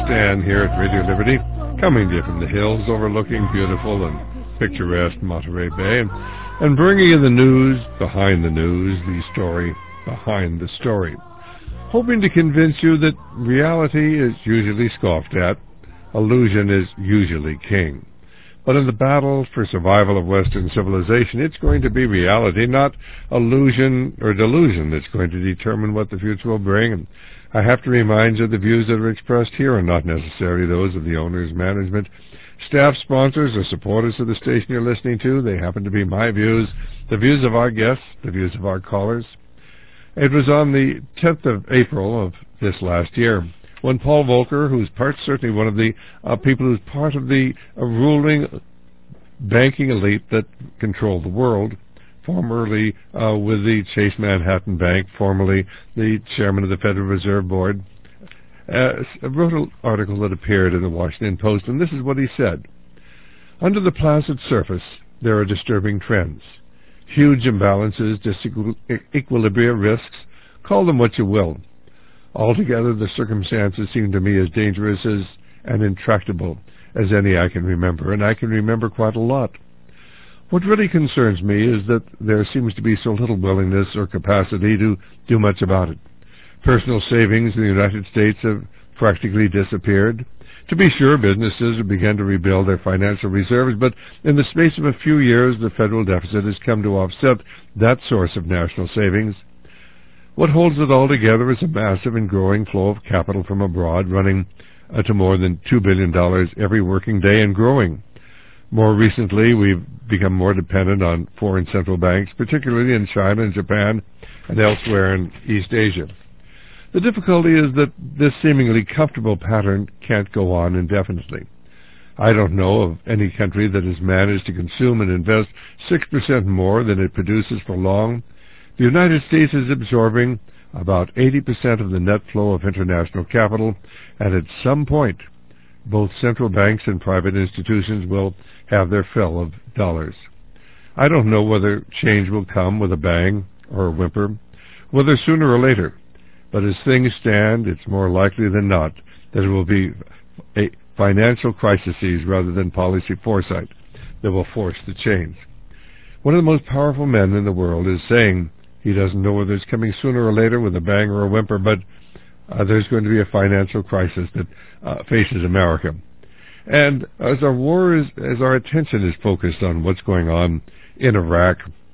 Stan here at Radio Liberty, coming to you from the hills overlooking beautiful and picturesque Monterey Bay, and bringing you the news, the story behind the story. Hoping to convince you that reality is usually scoffed at, illusion is usually king. But in the battle for survival of Western civilization, it's going to be reality, not illusion or delusion, that's going to determine what the future will bring. And I have to remind you the views that are expressed here are not necessarily those of the owners, management, staff, sponsors, or supporters of the station you're listening to. They happen to be my views, the views of our guests, the views of our callers. It was on the 10th of April of this last year when Paul Volcker, who's certainly one of the people who's part of the ruling banking elite that control the world, formerly with the Chase Manhattan Bank, formerly the chairman of the Federal Reserve Board, wrote an article that appeared in the Washington Post, and this is what he said. Under the placid surface, there are disturbing trends. Huge imbalances, disequilibria, risks, call them what you will. Altogether, the circumstances seem to me as dangerous and intractable as any I can remember, and I can remember quite a lot. What really concerns me is that there seems to be so little willingness or capacity to do much about it. Personal savings in the United States have practically disappeared. To be sure, businesses have begun to rebuild their financial reserves, but in the space of a few years, the federal deficit has come to offset that source of national savings. What holds it all together is a massive and growing flow of capital from abroad, running to more than $2 billion every working day and growing. More recently, we've become more dependent on foreign central banks, particularly in China and Japan and elsewhere in East Asia. The difficulty is that this seemingly comfortable pattern can't go on indefinitely. I don't know of any country that has managed to consume and invest 6% more than it produces for long. The United States is absorbing about 80% of the net flow of international capital, and at some point, both central banks and private institutions will have their fill of dollars. I don't know whether change will come with a bang or a whimper, whether sooner or later, but as things stand, it's more likely than not that it will be a financial crises rather than policy foresight that will force the change. One of the most powerful men in the world is saying he doesn't know whether it's coming sooner or later with a bang or a whimper, but there's going to be a financial crisis that faces America. And as our attention is focused on what's going on in Iraq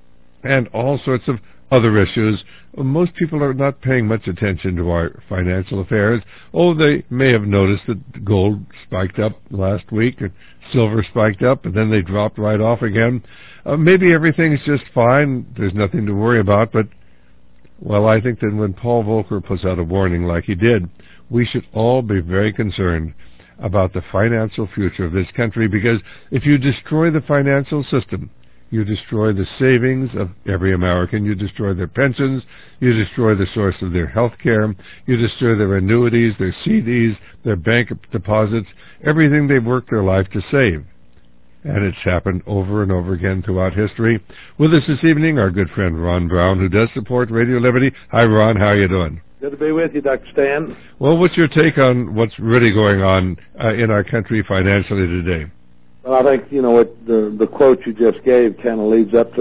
and all sorts of other issues, most people are not paying much attention to our financial affairs. Oh, they may have noticed that gold spiked up last week, and silver spiked up, and then they dropped right off again. Maybe everything's just fine, there's nothing to worry about, but, well, I think that when Paul Volcker puts out a warning like he did, we should all be very concerned about the financial future of this country, because if you destroy the financial system, you destroy the savings of every American, you destroy their pensions, you destroy the source of their health care, you destroy their annuities, their CDs, their bank deposits, everything they've worked their life to save. And it's happened over and over again throughout history. With us this evening, our good friend Ron Brown, who does support Radio Liberty. Hi, Ron. How are you doing? Good to be with you, Dr. Stan. Well, what's your take on what's really going on in our country financially today? Well, I think, what the quote you just gave kind of leads up to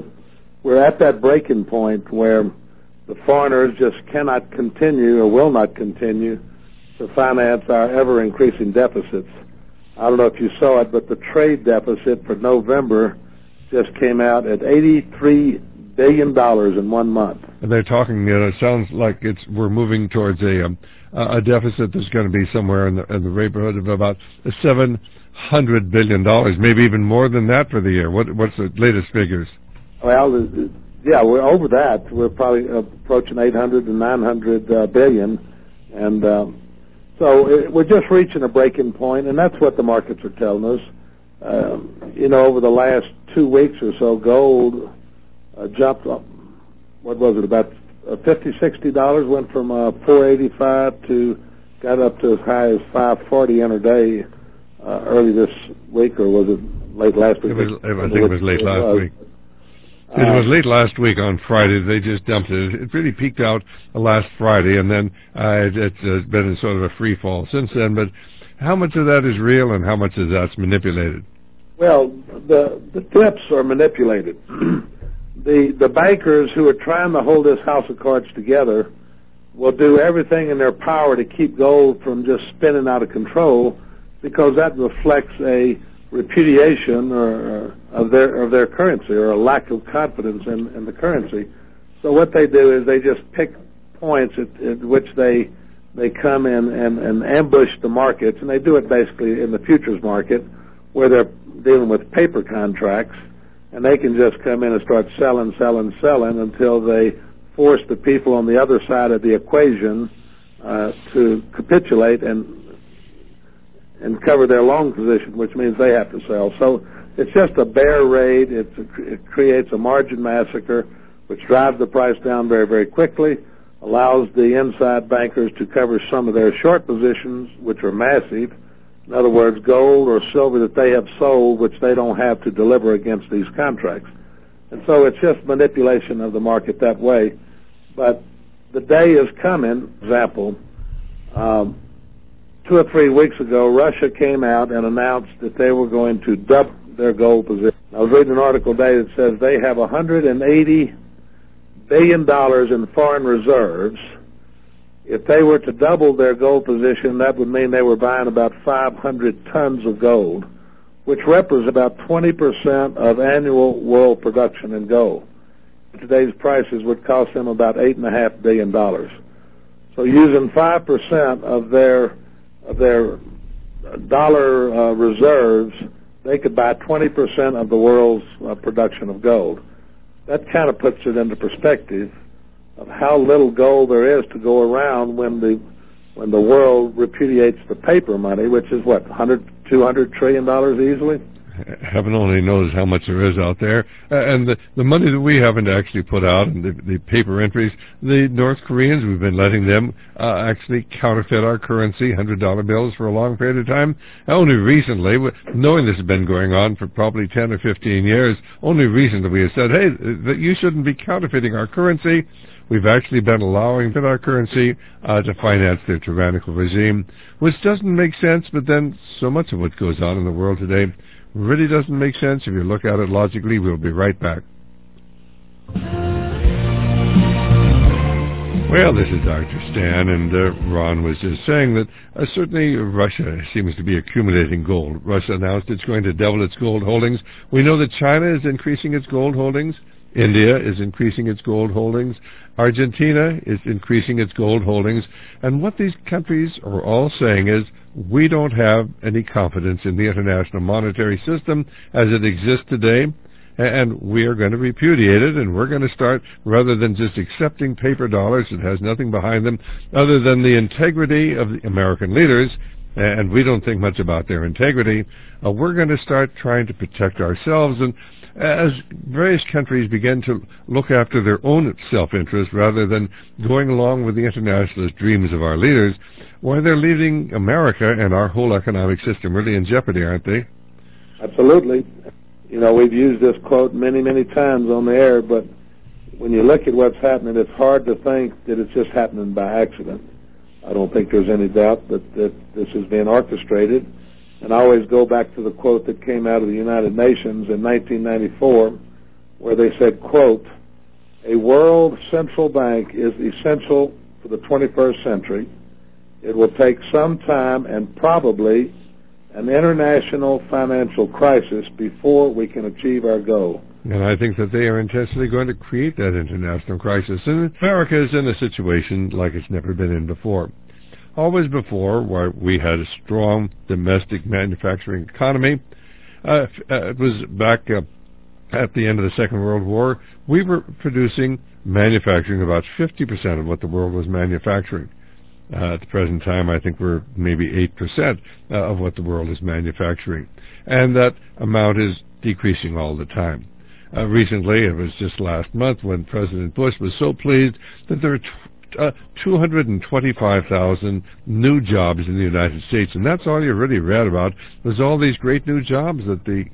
we're at that breaking point where the foreigners just cannot continue or will not continue to finance our ever-increasing deficits. I don't know if you saw it, but the trade deficit for November just came out at $83 billion in 1 month. And they're talking, it sounds like we're moving towards a deficit that's going to be somewhere in the neighborhood of about $700 billion, maybe even more than that for the year. What's the latest figures? Well, yeah, we're over that. We're probably approaching 800 to 900 billion, and so we're just reaching a breaking point, and that's what the markets are telling us. Over the last 2 weeks or so, gold jumped up. What was it? About $50-$60. Went from $485 to got up to as high as $540 intraday early this week, or was it late last week? I think it was late last week. It was late last week on Friday. They just dumped it. It really peaked out last Friday, and then it's been in sort of a free fall since then. But how much of that is real and how much of that's manipulated? Well, the tips are manipulated. The bankers who are trying to hold this house of cards together will do everything in their power to keep gold from just spinning out of control, because that reflects a repudiation of their currency, or a lack of confidence in the currency. So what they do is they just pick points at which they come in and ambush the markets, and they do it basically in the futures market, where they're dealing with paper contracts, and they can just come in and start selling until they force the people on the other side of the equation to capitulate and cover their long position, which means they have to sell. So it's just a bear raid. It creates a margin massacre, which drives the price down very, very quickly, allows the inside bankers to cover some of their short positions, which are massive. In other words, gold or silver that they have sold, which they don't have to deliver against these contracts. And so it's just manipulation of the market that way. But the day is coming. Example, 2 or 3 weeks ago, Russia came out and announced that they were going to double their gold position. I was reading an article today that says they have $180 billion in foreign reserves. If they were to double their gold position, that would mean they were buying about 500 tons of gold, which represents about 20% of annual world production in gold. Today's prices would cost them about $8.5 billion. So using 5% of their dollar reserves, they could buy 20% of the world's production of gold. That kind of puts it into perspective of how little gold there is to go around when the world repudiates the paper money, which is what, $200 trillion easily? Heaven only knows how much there is out there. And the money that we haven't actually put out, and the paper entries, the North Koreans, we've been letting them actually counterfeit our currency, $100 bills, for a long period of time. Only recently, knowing this has been going on for probably 10 or 15 years, only recently we have said, hey, that you shouldn't be counterfeiting our currency. We've actually been allowing our currency to finance their tyrannical regime, which doesn't make sense, but then so much of what goes on in the world today really doesn't make sense. If you look at it logically, we'll be right back. Well, this is Dr. Stan, and Ron was just saying that certainly Russia seems to be accumulating gold. Russia announced it's going to double its gold holdings. We know that China is increasing its gold holdings. India is increasing its gold holdings. Argentina is increasing its gold holdings. And what these countries are all saying is, we don't have any confidence in the international monetary system as it exists today, and we are going to repudiate it, and we're going to start, rather than just accepting paper dollars that has nothing behind them other than the integrity of the American leaders, and we don't think much about their integrity, we're going to start trying to protect ourselves. And as various countries begin to look after their own self-interest rather than going along with the internationalist dreams of our leaders, why, they're leaving America and our whole economic system really in jeopardy, aren't they? Absolutely. You know, we've used this quote many, many times on the air, but when you look at what's happening, it's hard to think that it's just happening by accident. I don't think there's any doubt that this is being orchestrated. And I always go back to the quote that came out of the United Nations in 1994, where they said, quote, "A world central bank is essential for the 21st century. It will take some time and probably an international financial crisis before we can achieve our goal." And I think that they are intentionally going to create that international crisis. And America is in a situation like it's never been in before. Always before, where we had a strong domestic manufacturing economy. It was back at the end of the Second World War, we were producing, manufacturing about 50% of what the world was manufacturing. At the present time, I think we're maybe 8% of what the world is manufacturing. And that amount is decreasing all the time. Recently, it was just last month when President Bush was so pleased that there are 225,000 new jobs in the United States. And that's all you really read about, was all these great new jobs that the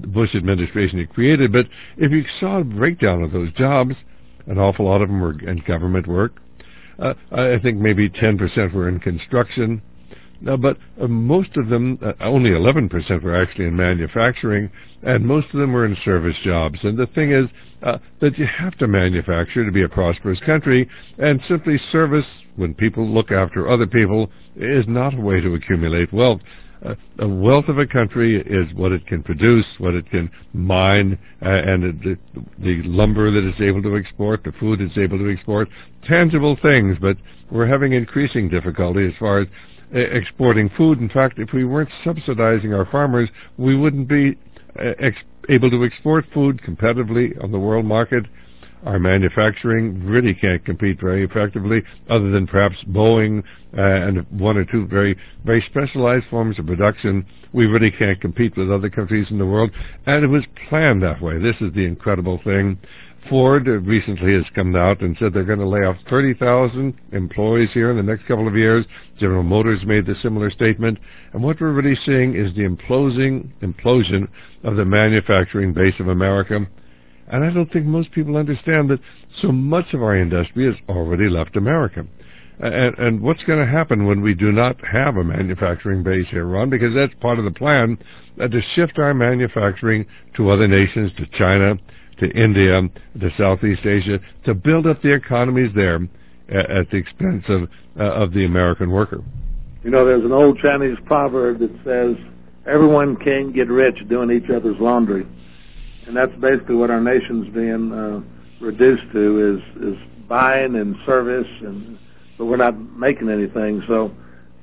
the Bush administration had created. But if you saw a breakdown of those jobs, an awful lot of them were in government work. I think maybe 10% were in construction. But most of them, only 11% were actually in manufacturing, and most of them were in service jobs. And the thing is that you have to manufacture to be a prosperous country, and simply service, when people look after other people, is not a way to accumulate wealth. The wealth of a country is what it can produce, what it can mine, and the lumber that it's able to export, the food it's able to export, tangible things. But we're having increasing difficulty as far as exporting food. In fact, if we weren't subsidizing our farmers, we wouldn't be able to export food competitively on the world market. Our manufacturing really can't compete very effectively, other than perhaps Boeing and one or two very, very specialized forms of production. We really can't compete with other countries in the world, and it was planned that way. This is the incredible thing. Ford recently has come out and said they're going to lay off 30,000 employees here in the next couple of years. General Motors made the similar statement. And what we're really seeing is the implosion of the manufacturing base of America. And I don't think most people understand that so much of our industry has already left America. And what's going to happen when we do not have a manufacturing base here, Ron? Because that's part of the plan, to shift our manufacturing to other nations, to China, to India, to Southeast Asia, to build up the economies there at the expense of the American worker. You know, there's an old Chinese proverb that says, everyone can't get rich doing each other's laundry. And that's basically what our nation's being reduced to, is buying and service, but we're not making anything. So,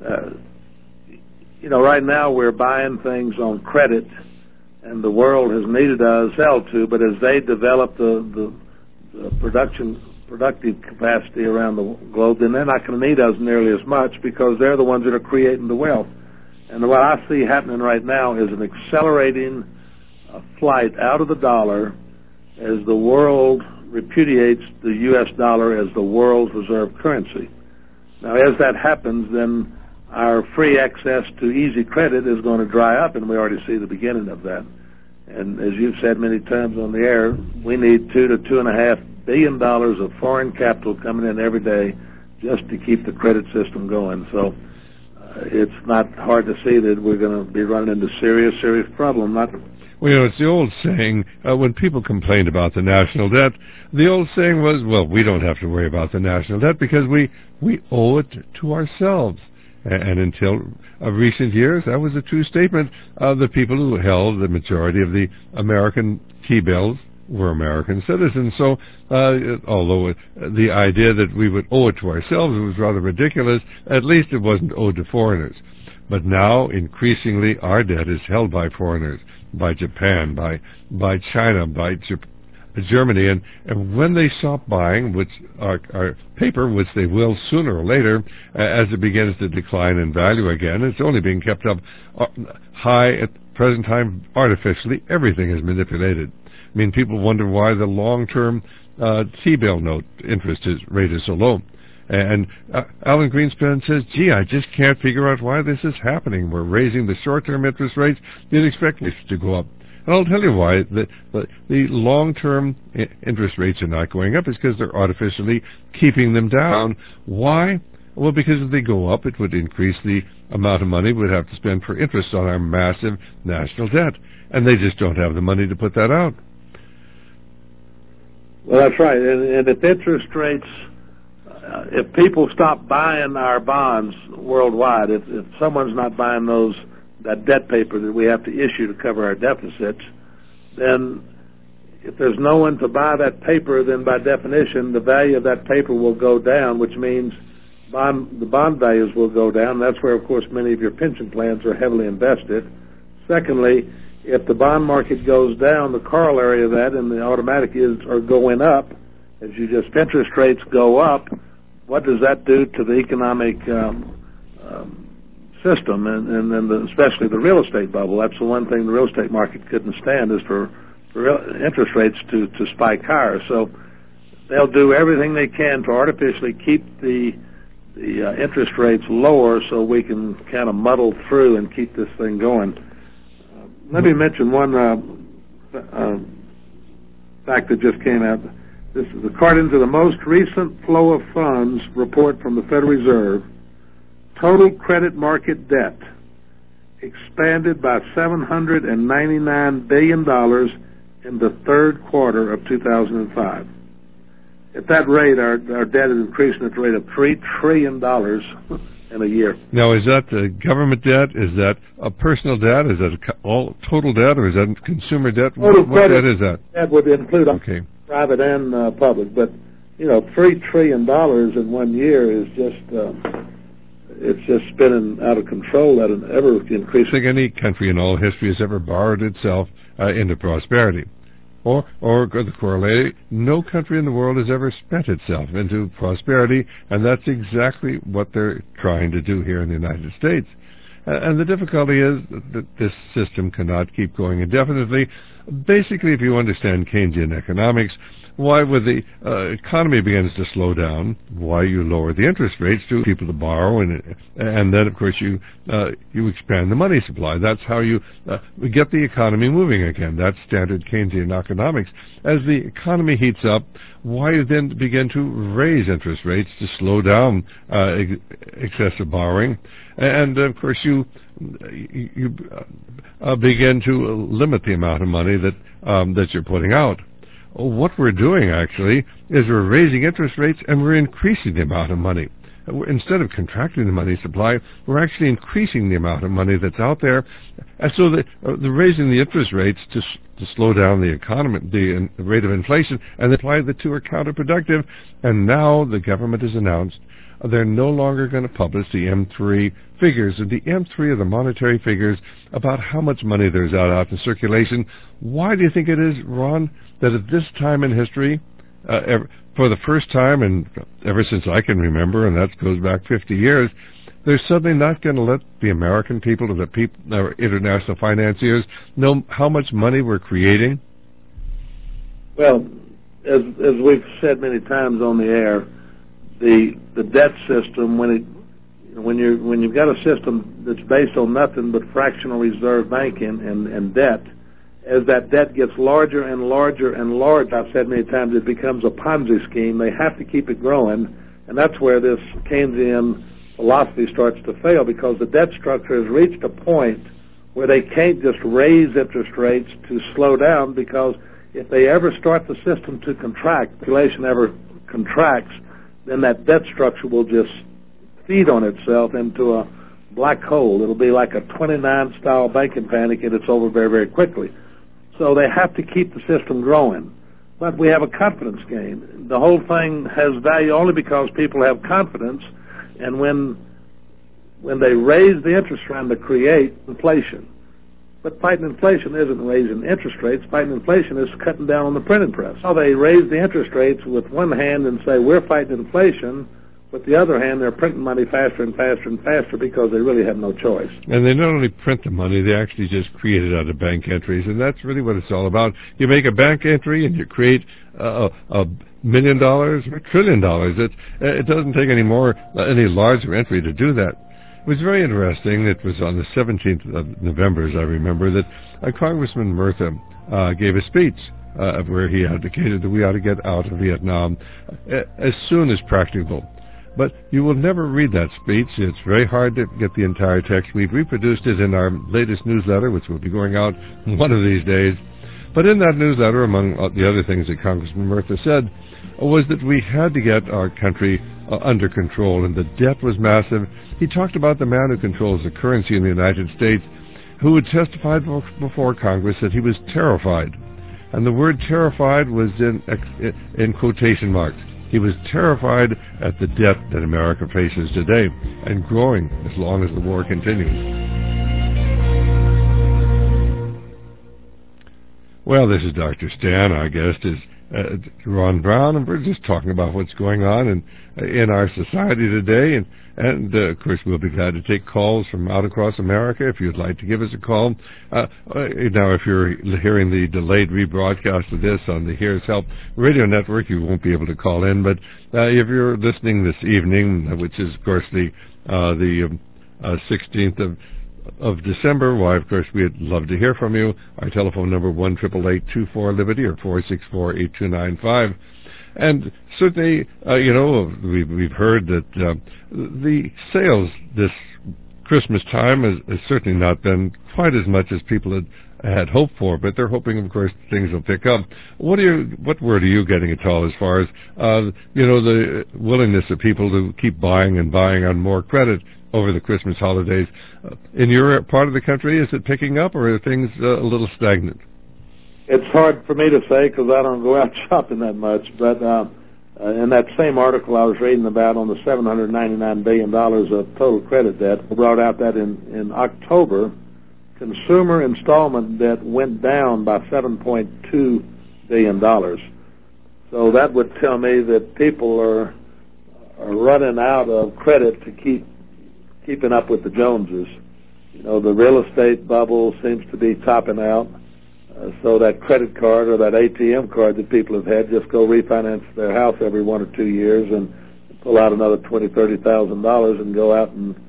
right now we're buying things on credit, and the world has needed us to sell to, but as they develop the productive capacity around the globe, then they're not going to need us nearly as much, because they're the ones that are creating the wealth. And what I see happening right now is an accelerating flight out of the dollar as the world repudiates the U.S. dollar as the world's reserve currency. Now, as that happens, then our free access to easy credit is going to dry up, and we already see the beginning of that. And as you've said many times on the air, we need $2 to $2.5 billion of foreign capital coming in every day just to keep the credit system going. So it's not hard to see that we're going to be running into serious problem. Well, it's the old saying, when people complained about the national debt, the old saying was, well, we don't have to worry about the national debt because we owe it to ourselves. And until recent years, that was a true statement. The people who held the majority of the American T-bills were American citizens. So although the idea that we would owe it to ourselves was rather ridiculous, at least it wasn't owed to foreigners. But now, increasingly, our debt is held by foreigners, by Japan, by China, by Germany, and when they stop buying, which our paper, which they will sooner or later, as it begins to decline in value again, it's only being kept up high at the present time artificially. Everything is manipulated. I mean, people wonder why the long-term T-bill note interest rate is so low. And Alan Greenspan says, gee, I just can't figure out why this is happening. We're raising the short-term interest rates. You'd expect this to go up. And I'll tell you why. The long-term interest rates are not going up. It's because they're artificially keeping them down. Why? Well, because if they go up, it would increase the amount of money we'd have to spend for interest on our massive national debt. And they just don't have the money to put that out. Well, that's right. And if interest rates... if people stop buying our bonds worldwide, if someone's not buying that debt paper that we have to issue to cover our deficits, then if there's no one to buy that paper, then by definition the value of that paper will go down, which means the bond values will go down. That's where, of course, many of your pension plans are heavily invested. Secondly, if the bond market goes down, the corollary of that and the automatic are going up. As interest rates go up, what does that do to the economic system, and especially the real estate bubble? That's the one thing the real estate market couldn't stand, is for interest rates to spike higher. So they'll do everything they can to artificially keep the interest rates lower so we can kind of muddle through and keep this thing going. Let me mention one fact that just came out. This is according to the most recent flow of funds report from the Federal Reserve. Total credit market debt expanded by $799 billion in the third quarter of 2005. At that rate, our debt is increasing at the rate of $3 trillion in a year. Now, is that government debt? Is that a personal debt? Is that all total debt, or is that consumer debt? Total what debt is that? That would include private and public. But, $3 trillion in 1 year is just... it's just spinning out of control at an ever-increasing... I think any country in all history has ever borrowed itself into prosperity. Or the corollary, no country in the world has ever spent itself into prosperity, and that's exactly what they're trying to do here in the United States. And the difficulty is that this system cannot keep going indefinitely. Basically, if you understand Keynesian economics, why, when the economy begins to slow down, why you lower the interest rates to people to borrow, and then, of course, you expand the money supply. That's how you get the economy moving again. That's standard Keynesian economics. As the economy heats up, why you then begin to raise interest rates to slow down excessive borrowing, and of course you begin to limit the amount of money that you're putting out. What we're doing, actually, is we're raising interest rates and we're increasing the amount of money. Instead of contracting the money supply, we're actually increasing the amount of money that's out there. And so the raising the interest rates to slow down the economy, the rate of inflation, and apply the two are counterproductive. And now the government has announced they're no longer going to publish the M3 figures. And the M3 are the monetary figures about how much money there's out in circulation. Why do you think it is, Ron, that at this time in history, for the first time, and ever since I can remember, and that goes back 50 years, they're suddenly not going to let the American people or the international financiers know how much money we're creating? Well, as we've said many times on the air, the debt system, when you've got a system that's based on nothing but fractional reserve banking and debt, as that debt gets larger and larger and larger, I've said many times, it becomes a Ponzi scheme. They have to keep it growing, and that's where this Keynesian philosophy starts to fail, because the debt structure has reached a point where they can't just raise interest rates to slow down, because if they ever start the system to contract, population ever contracts, then that debt structure will just feed on itself into a black hole. It'll be like a 29-style banking panic, and it's over very, very quickly. So they have to keep the system growing. But we have a confidence game. The whole thing has value only because people have confidence, and when they raise the interest rate, they create inflation. But fighting inflation isn't raising interest rates. Fighting inflation is cutting down on the printing press. Now they raise the interest rates with one hand and say, we're fighting inflation. With the other hand, they're printing money faster and faster and faster because they really have no choice. And they not only print the money, they actually just create it out of bank entries, and that's really what it's all about. You make a bank entry and you create $1 million or $1 trillion. It doesn't take any larger entry to do that. It was very interesting. It was on the 17th of November, as I remember, that Congressman Murtha gave a speech where he advocated that we ought to get out of Vietnam as soon as practicable. But you will never read that speech. It's very hard to get the entire text. We've reproduced it in our latest newsletter, which will be going out one of these days. But in that newsletter, among the other things that Congressman Murtha said, was that we had to get our country under control, and the debt was massive. He talked about the man who controls the currency in the United States, who had testified before Congress that he was terrified. And the word terrified was in quotation marks. He was terrified at the debt that America faces today, and growing as long as the war continues. Well, this is Dr. Stan. Our guest is Ron Brown, and we're just talking about what's going on in our society today. And of course, we'll be glad to take calls from out across America if you'd like to give us a call. Now, if you're hearing the delayed rebroadcast of this on the Here's Help radio network, you won't be able to call in. But if you're listening this evening, which is, of course, the 16th of December, why, of course, we'd love to hear from you. Our telephone number, 1-888-24-LIBERTY or 464-8295. And certainly, we've heard that the sales this Christmas time has certainly not been quite as much as people had hoped for, but they're hoping, of course, things will pick up. What word are you getting at all as far as the willingness of people to keep buying and buying on more credit over the Christmas holidays? In your part of the country, is it picking up, or are things a little stagnant? It's hard for me to say because I don't go out shopping that much, but in that same article I was reading about on the $799 billion of total credit debt, brought out that in October, consumer installment debt went down by $7.2 billion. So that would tell me that people are running out of credit to keeping up with the Joneses. The real estate bubble seems to be topping out. So that credit card or that ATM card that people have had, just go refinance their house every 1 or 2 years and pull out another $20,000, $30,000 and go out and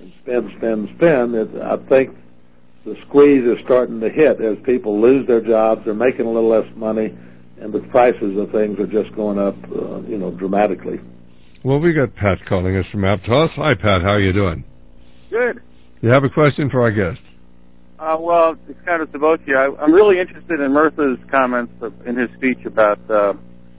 spend. I think the squeeze is starting to hit as people lose their jobs. They're making a little less money, and the prices of things are just going up, dramatically. Well, we got Pat calling us from Aptos. Hi, Pat. How are you doing? Good. You have a question for our guest? Well, it's kind of to both of you. I'm really interested in Murtha's comments in his speech about the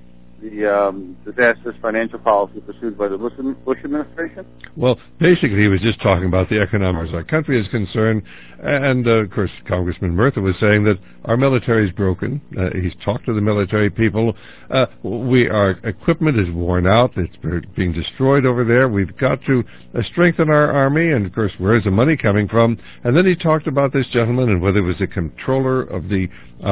disastrous financial policy pursued by the Bush administration. Well, basically, he was just talking about the economics. Our country is concerned, and, of course, Congressman Murtha was saying that our military is broken. He's talked to the military people. Our equipment is worn out. It's being destroyed over there. We've got to strengthen our army, and, of course, where's the money coming from? And then he talked about this gentleman and whether it was a controller of the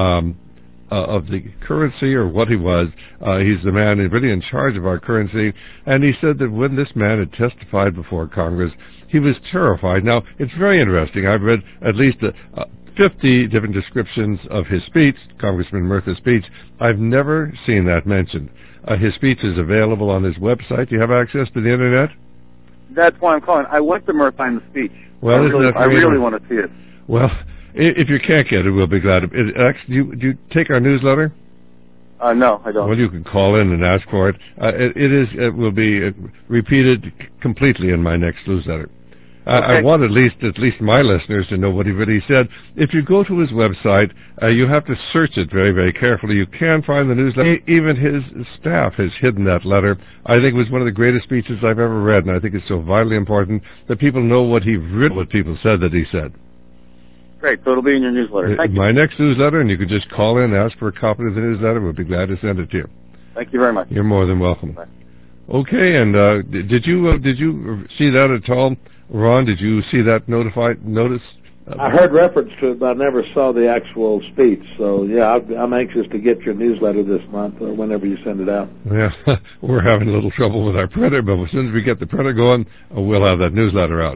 currency or what he was. He's the man really in charge of our currency. And he said that when this man had testified before Congress, he was terrified. Now, it's very interesting. I've read at least 50 different descriptions of his speech, Congressman Murtha's speech. I've never seen that mentioned. His speech is available on his website. Do you have access to the Internet? That's why I'm calling. I went to Murtha in the speech. Well, I really want to see it. Well, if you can't get it, we'll be glad. Do you take our newsletter? No, I don't. Well, you can call in and ask for it. It will be repeated completely in my next newsletter. Okay. I want at least my listeners to know what he really said. If you go to his website, you have to search it very, very carefully. You can find the newsletter. Even his staff has hidden that letter. I think it was one of the greatest speeches I've ever read, and I think it's so vitally important that people know what he written, what people said that he said. Great, so it'll be in your newsletter. Thank you. My next newsletter, and you could just call in and ask for a copy of the newsletter. We'll be glad to send it to you. Thank you very much. You're more than welcome. Bye. Okay, and did you see that at all, Ron? Did you see that notice? I heard reference to it, but I never saw the actual speech. So, yeah, I'm anxious to get your newsletter this month or whenever you send it out. Yeah, we're having a little trouble with our printer, but as soon as we get the printer going, we'll have that newsletter out.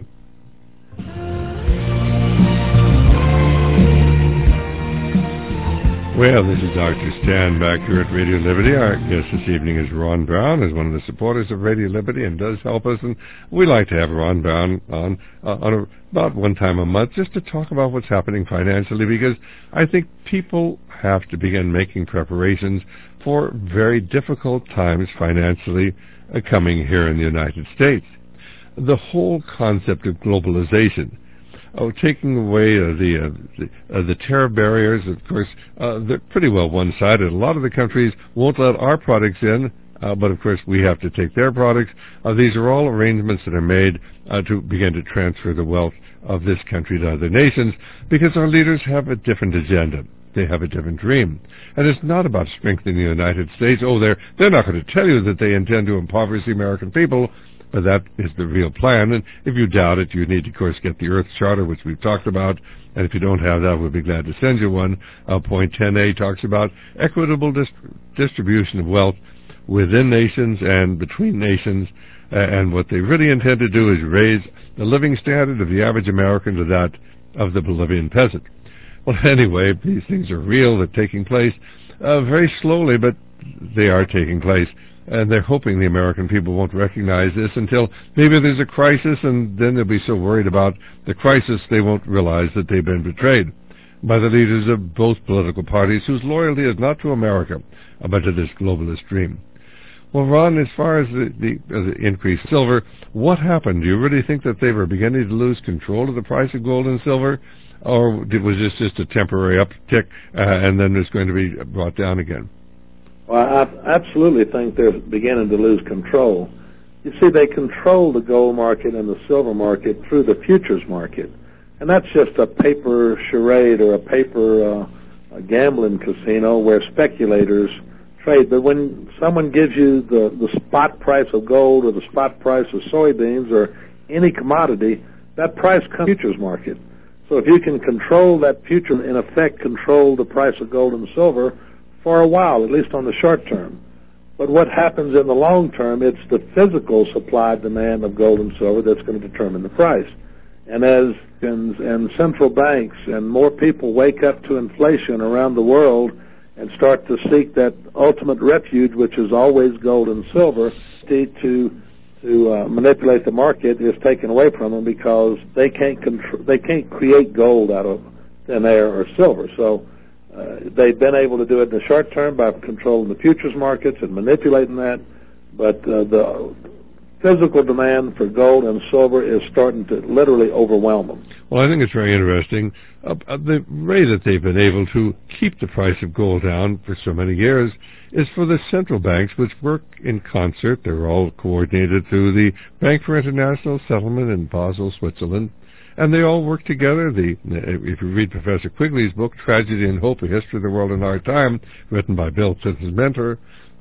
Well, this is Dr. Stan back here at Radio Liberty. Our guest this evening is Ron Brown, who's one of the supporters of Radio Liberty and does help us. And we like to have Ron Brown on about one time a month just to talk about what's happening financially, because I think people have to begin making preparations for very difficult times financially coming here in the United States. The whole concept of globalization, taking away the tariff barriers, of course, they're pretty well one-sided. A lot of the countries won't let our products in, but of course we have to take their products. These are all arrangements that are made to begin to transfer the wealth of this country to other nations, because our leaders have a different agenda. They have a different dream. And it's not about strengthening the United States. They're not going to tell you that they intend to impoverish the American people, but that is the real plan. And if you doubt it, you need to, of course, get the Earth Charter, which we've talked about. And if you don't have that, we'll be glad to send you one. Point 10A talks about equitable distribution of wealth within nations and between nations. And what they really intend to do is raise the living standard of the average American to that of the Bolivian peasant. Well, anyway, these things are real. They're taking place very slowly, but they are taking place. and they're hoping the American people won't recognize this until maybe there's a crisis, and then they'll be so worried about the crisis they won't realize that they've been betrayed by the leaders of both political parties whose loyalty is not to America, but to this globalist dream. Well, Ron, as far as the increased silver, what happened? Do you really think that they were beginning to lose control of the price of gold and silver, or was this just a temporary uptick and then it's going to be brought down again? Well, I absolutely think they're beginning to lose control. You see, they control the gold market and the silver market through the futures market, and that's just a paper charade or a paper gambling casino where speculators trade. But when someone gives you the spot price of gold or the spot price of soybeans or any commodity, that price comes from the futures market. So if you can control that future, in effect control the price of gold and silver for a while, at least on the short term. But what happens in the long term, it's the physical supply-demand of gold and silver that's going to determine the price. And as central banks and more people wake up to inflation around the world and start to seek that ultimate refuge, which is always gold and silver, to manipulate the market is taken away from them because they can't create gold out of thin air or silver. So they've been able to do it in the short term by controlling the futures markets and manipulating that, but the physical demand for gold and silver is starting to literally overwhelm them. Well, I think it's very interesting. The way that they've been able to keep the price of gold down for so many years is for the central banks, which work in concert. They're all coordinated through the Bank for International Settlement in Basel, Switzerland, and they all work together. If you read Professor Quigley's book, Tragedy and Hope, A History of the World in Our Time, written by Bill Clinton's mentor,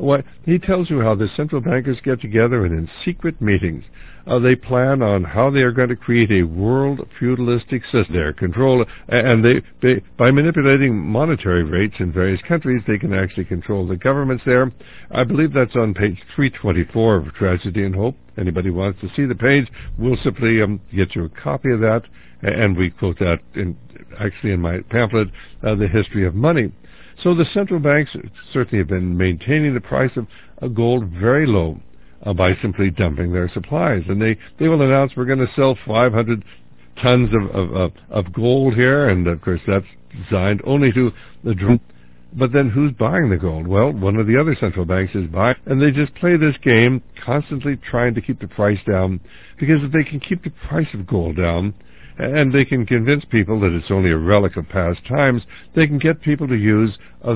he tells you how the central bankers get together and in secret meetings they plan on how they are going to create a world feudalistic system. Their control, and they by manipulating monetary rates in various countries, they can actually control the governments there. I believe that's on page 324 of Tragedy and Hope. Anybody wants to see the page, we'll simply get you a copy of that, and we quote that in my pamphlet, The History of Money. So the central banks certainly have been maintaining the price of gold very low by simply dumping their supplies. And they will announce we're going to sell 500 tons of gold here, and of course that's designed only to the drum. But then who's buying the gold? Well, one of the other central banks is buying, and they just play this game, constantly trying to keep the price down, because if they can keep the price of gold down, and they can convince people that it's only a relic of past times, they can get people to use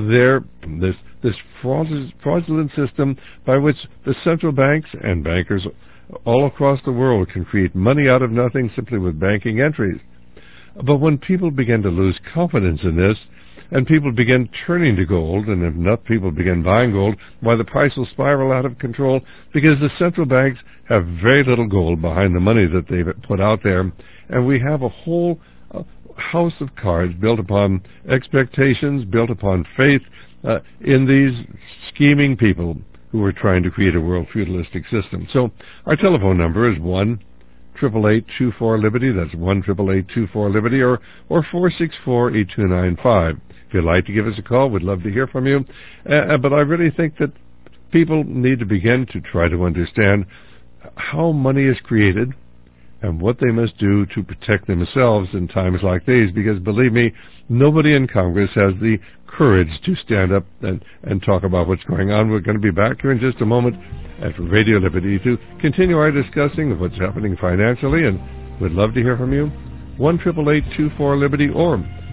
this fraudulent system by which the central banks and bankers all across the world can create money out of nothing simply with banking entries. But when people begin to lose confidence in this, and people begin turning to gold, and if enough people begin buying gold, why the price will spiral out of control, because the central banks have very little gold behind the money that they've put out there, and we have a whole house of cards built upon expectations, built upon faith in these scheming people who are trying to create a world feudalistic system. So our telephone number is 1-888-24-LIBERTY. That's 1-888-24-LIBERTY, or 464-8295. If you'd like to give us a call, we'd love to hear from you. But I really think that people need to begin to try to understand how money is created and what they must do to protect themselves in times like these, because believe me, nobody in Congress has the courage to stand up and talk about what's going on. We're going to be back here in just a moment at Radio Liberty to continue our discussing of what's happening financially, and we'd love to hear from you. 1-888-24-LIBERTY or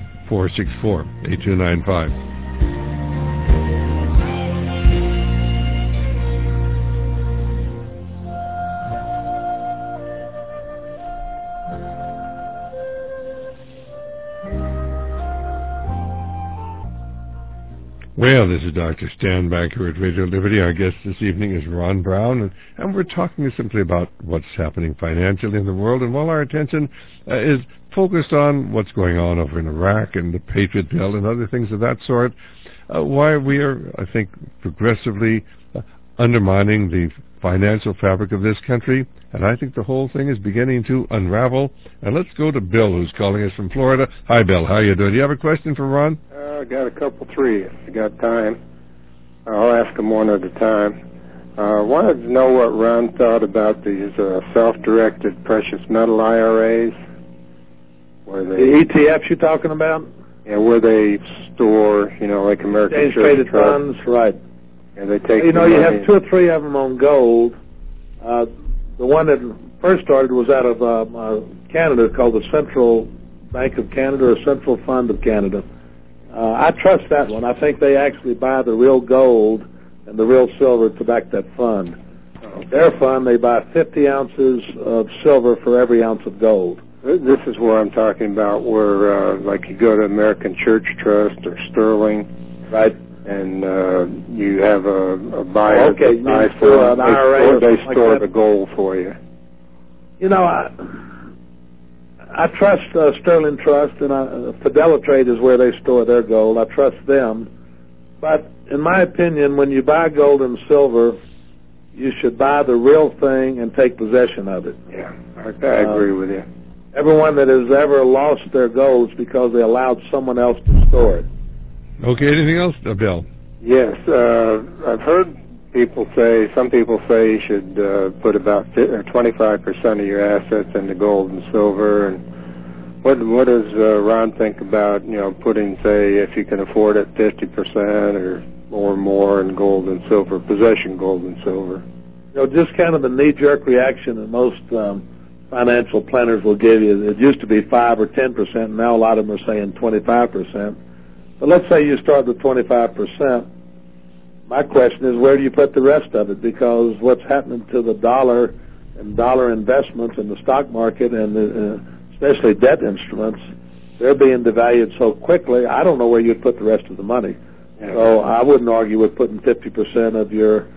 464-8295. Well, this is Dr. Stan back here at Radio Liberty. Our guest this evening is Ron Brown, and we're talking simply about what's happening financially in the world. And while our attention is focused on what's going on over in Iraq and the Patriot Bill and other things of that sort, why we are, I think, progressively undermining the financial fabric of this country, and I think the whole thing is beginning to unravel. And let's go to Bill, who's calling us from Florida. Hi, Bill. How are you doing? Do you have a question for Ron? I got a couple, three, if you got time. I'll ask them one at a time. Wanted to know what Ron thought about these self-directed precious metal IRAs. Where they, the ETFs you're talking about? Yeah, where they store, like American Exchange Church traded Trust. funds, right. And they take You the money. have 2 or 3 of them on gold. The one that first started was out of Canada, called the Central Bank of Canada or Central Fund of Canada. I trust that one. I think they actually buy the real gold and the real silver to back that fund. Their fund, they buy 50 ounces of silver for every ounce of gold. This is where I'm talking about, where like you go to American Church Trust or Sterling, right? And you have a buyer. Okay, that buys for an IRA. They store like the gold for you. I trust Sterling Trust, and Fidelitrade is where they store their gold. I trust them. But in my opinion, when you buy gold and silver, you should buy the real thing and take possession of it. Yeah, I agree with you. Everyone that has ever lost their gold is because they allowed someone else to store it. Okay, anything else, Bill? Yes, I've heard some people say you should put about 25% of your assets into gold and silver. And what does Ron think about, putting, say, if you can afford it, 50% or more in gold and silver, possession gold and silver? Just kind of the knee-jerk reaction that most financial planners will give you. It used to be 5 or 10%, and now a lot of them are saying 25%. But let's say you start with 25%. My question is, where do you put the rest of it? Because what's happening to the dollar and dollar investments in the stock market and especially debt instruments, they're being devalued so quickly, I don't know where you'd put the rest of the money. Yeah. So I wouldn't argue with putting 50% of your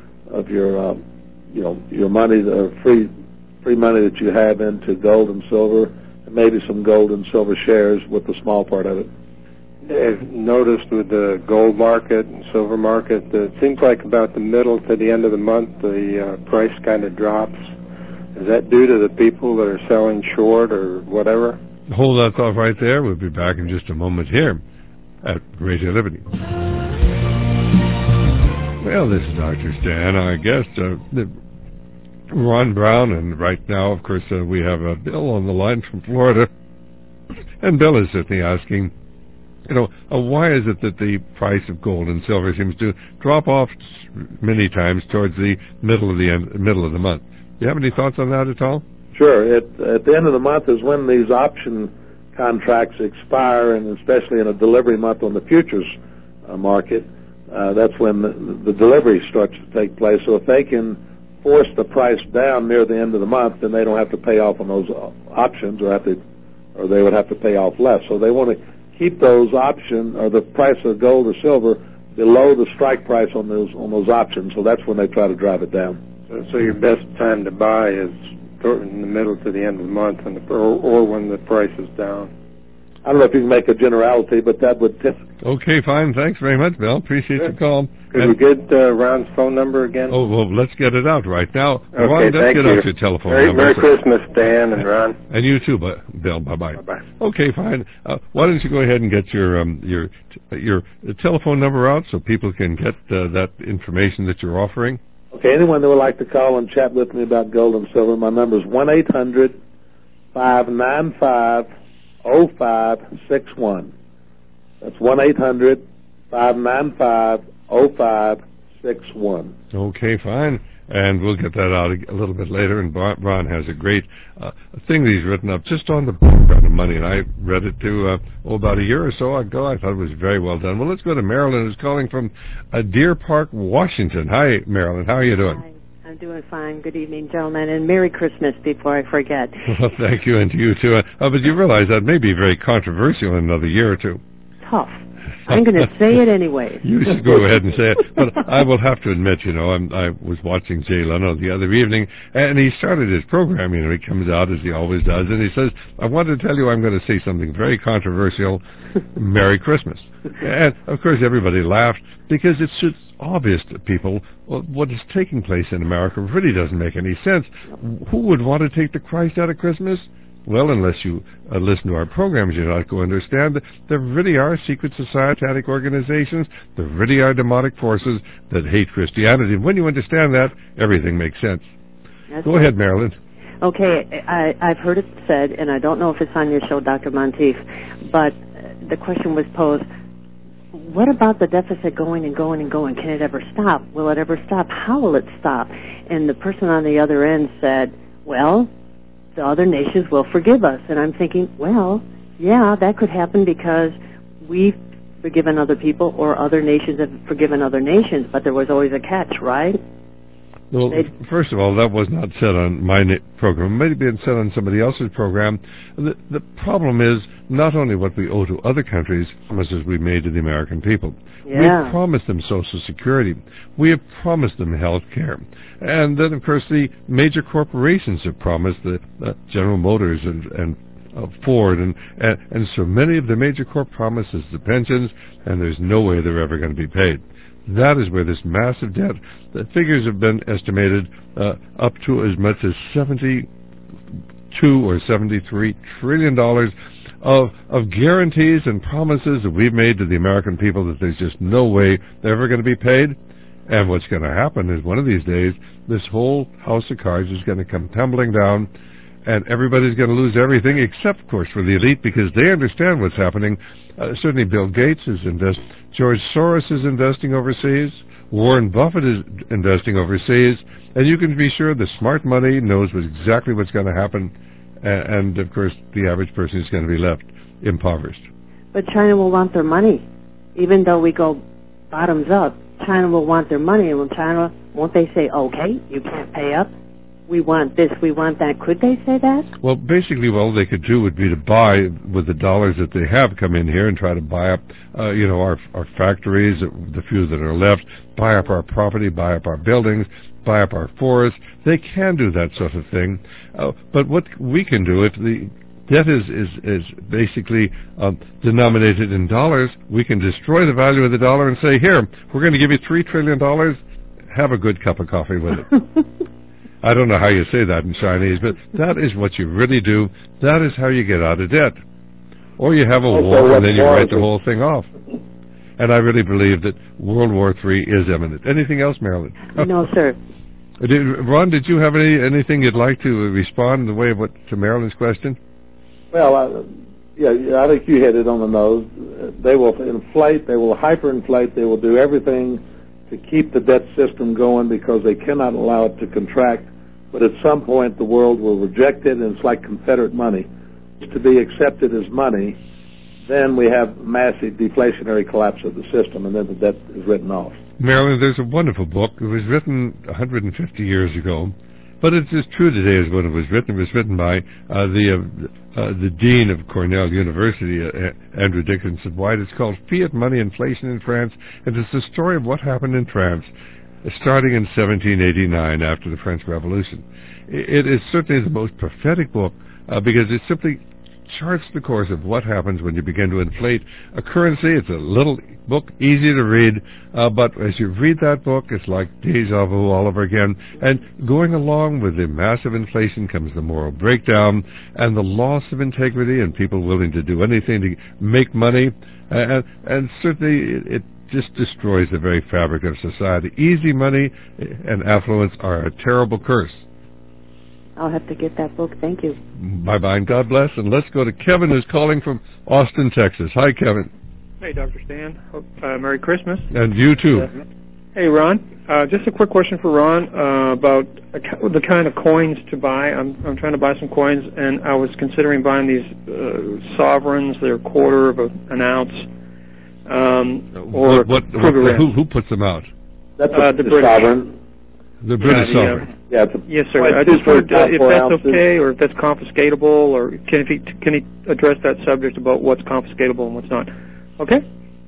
money, the free money that you have, into gold and silver, and maybe some gold and silver shares with the small part of it. I've noticed with the gold market and silver market, it seems like about the middle to the end of the month, the price kind of drops. Is that due to the people that are selling short or whatever? Hold that thought right there. We'll be back in just a moment here at Radio Liberty. Well, this is Dr. Stan, our guest, Ron Brown, and right now, of course, we have Bill on the line from Florida. And Bill is certainly asking, why is it that the price of gold and silver seems to drop off many times towards the middle of the month? Do you have any thoughts on that at all? Sure. At the end of the month is when these option contracts expire, and especially in a delivery month on the futures market, that's when the delivery starts to take place. So if they can force the price down near the end of the month, then they don't have to pay off on those options, or they would have to pay off less. So they want to keep those options, or the price of gold or silver, below the strike price on those options. So that's when they try to drive it down. So your best time to buy is in the middle to the end of the month, or when the price is down. I don't know if you can make a generality, but that would tip. Okay, fine. Thanks very much, Bill. Appreciate your call. Could we get Ron's phone number again? Oh, well, let's get it out right now. Okay, Ron, let's thank get you. out your telephone number. Merry Christmas, Dan and Ron. And you too, Bill. Bye-bye. Bye-bye. Okay, fine. Why don't you go ahead and get your telephone number out so people can get that information that you're offering? Okay, anyone that would like to call and chat with me about gold and silver, my number is 1-800-595-0561. That's 1-800-595-0561. Okay, fine. And we'll get that out a little bit later. And Ron has a great thing that he's written up just on the background of money. And I read it about a year or so ago. I thought it was very well done. Well, let's go to Marilyn, who's calling from Deer Park, Washington. Hi, Marilyn. How are you doing? Hi. I'm doing fine. Good evening, gentlemen, and Merry Christmas before I forget. Well, thank you, and to you, too. But you realize that may be very controversial in another year or two. Tough. I'm going to say it anyway. You should go ahead and say it. But I will have to admit, I was watching Jay Leno the other evening, and he started his program. He comes out as he always does, and he says, I want to tell you I'm going to say something very controversial. Merry Christmas. And, of course, everybody laughed because it's just obvious to people what is taking place in America really doesn't make any sense. Who would want to take the Christ out of Christmas? Well, unless you listen to our programs, you're not going to understand that there really are secret societatic organizations, there really are demonic forces that hate Christianity. And when you understand that, everything makes sense. Go ahead, Marilyn. Okay, I've heard it said, and I don't know if it's on your show, Dr. Monteith, but the question was posed, what about the deficit going and going and going? Can it ever stop? Will it ever stop? How will it stop? And the person on the other end said, well, the other nations will forgive us. And I'm thinking, well, yeah, that could happen because we've forgiven other people or other nations have forgiven other nations, but there was always a catch, right? Well, first of all, that was not said on my program. It might have been said on somebody else's program. The problem is not only what we owe to other countries, promises we made to the American people. Yeah. We promised them Social Security. We have promised them health care. And then, of course, the major corporations have promised, General Motors and Ford and so many of the major corp promises the pensions, and there's no way they're ever going to be paid. That is where this massive debt, the figures have been estimated up to as much as $72 or $73 trillion of guarantees and promises that we've made to the American people that there's just no way they're ever going to be paid. And what's going to happen is one of these days, this whole house of cards is going to come tumbling down, and everybody's going to lose everything, except, of course, for the elite, because they understand what's happening. Certainly Bill Gates is investing. George Soros is investing overseas. Warren Buffett is investing overseas. And you can be sure the smart money knows exactly what's going to happen. And, of course, the average person is going to be left impoverished. But China will want their money. Even though we go bottoms up, China will want their money. And when China, won't they say, okay, you can't pay up? We want this, we want that. Could they say that? Well, basically, all they could do would be to buy with the dollars that they have come in here and try to buy up, our factories, the few that are left, buy up our property, buy up our buildings, buy up our forests. They can do that sort of thing. But what we can do, if the debt is basically denominated in dollars, we can destroy the value of the dollar and say, here, we're going to give you $3 trillion. Have a good cup of coffee with it. I don't know how you say that in Chinese, but that is what you really do. That is how you get out of debt. Or you have a war and then you write the whole thing off. And I really believe that World War III is imminent. Anything else, Marilyn? No, sir. Ron, did you have anything you'd like to respond in the way of to Marilyn's question? Well, I think you hit it on the nose. They will inflate, they will hyperinflate, they will do everything to keep the debt system going because they cannot allow it to contract. But at some point, the world will reject it, and it's like Confederate money. It's to be accepted as money, then we have massive deflationary collapse of the system, and then the debt is written off. Marilyn, there's a wonderful book. It was written 150 years ago, but it's as true today as when it was written. It was written by the dean of Cornell University, Andrew Dickinson White. It's called Fiat Money, Inflation in France, and it's the story of what happened in France starting in 1789 after the French Revolution. It is certainly the most prophetic book because it simply charts the course of what happens when you begin to inflate a currency. It's a little book, easy to read, but as you read that book, it's like deja vu all over again. And going along with the massive inflation comes the moral breakdown and the loss of integrity and people willing to do anything to make money. And certainly it just destroys the very fabric of society. Easy money and affluence are a terrible curse. I'll have to get that book. Thank you. Bye-bye, and God bless. And let's go to Kevin, who's calling from Austin, Texas. Hi, Kevin. Hey, Dr. Stan. Merry Christmas. And you, too. Hey, Ron. Just a quick question for Ron about the kind of coins to buy. I'm trying to buy some coins, and I was considering buying these sovereigns. They're a quarter of an ounce. Who puts them out? That's the British sovereign. The British sovereign. Yeah, yes, sir. I just wondered if that's okay or if that's confiscatable, or can he address that subject about what's confiscatable and what's not? Okay.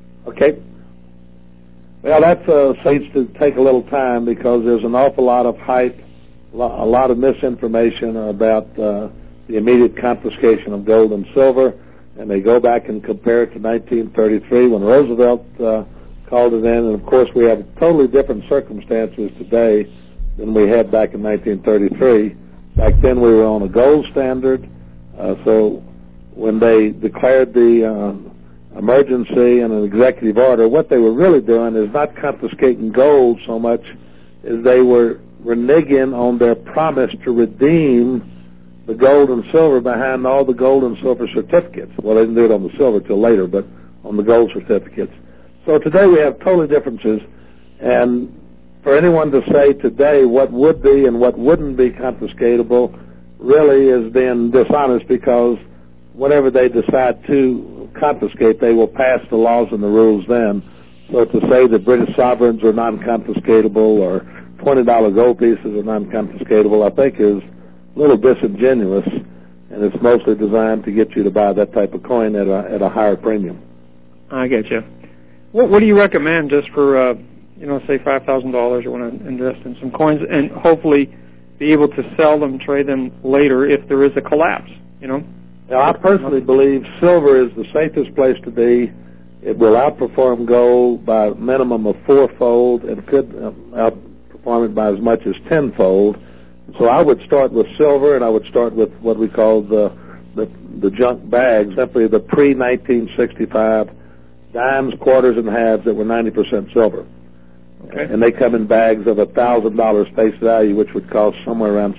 Well, that needs to take a little time because there's an awful lot of hype, a lot of misinformation about the immediate confiscation of gold and silver, and they go back and compare it to 1933 when Roosevelt called it in, and of course we have totally different circumstances today than we had back in 1933. Back then we were on a gold standard. So when they declared the emergency and an executive order, what they were really doing is not confiscating gold so much as they were reneging on their promise to redeem the gold and silver behind all the gold and silver certificates. Well, they didn't do it on the silver till later, but on the gold certificates. So today we have totally differences, and for anyone to say today what would be and what wouldn't be confiscatable really is being dishonest, because whenever they decide to confiscate, they will pass the laws and the rules then. So to say that British sovereigns are non-confiscatable or $20 gold pieces are non-confiscatable, I think is a little disingenuous, and it's mostly designed to get you to buy that type of coin at a higher premium. I get you. What do you recommend just for, say $5,000 you want to invest in some coins and hopefully be able to sell them, trade them later if there is a collapse, Now, I personally believe silver is the safest place to be. It will outperform gold by a minimum of 4-fold and could outperform it by as much as 10-fold. So I would start with silver, and I would start with what we call the junk bags, simply the pre-1965 dimes, quarters, and halves that were 90% silver. Okay. And they come in bags of $1,000 face value, which would cost somewhere around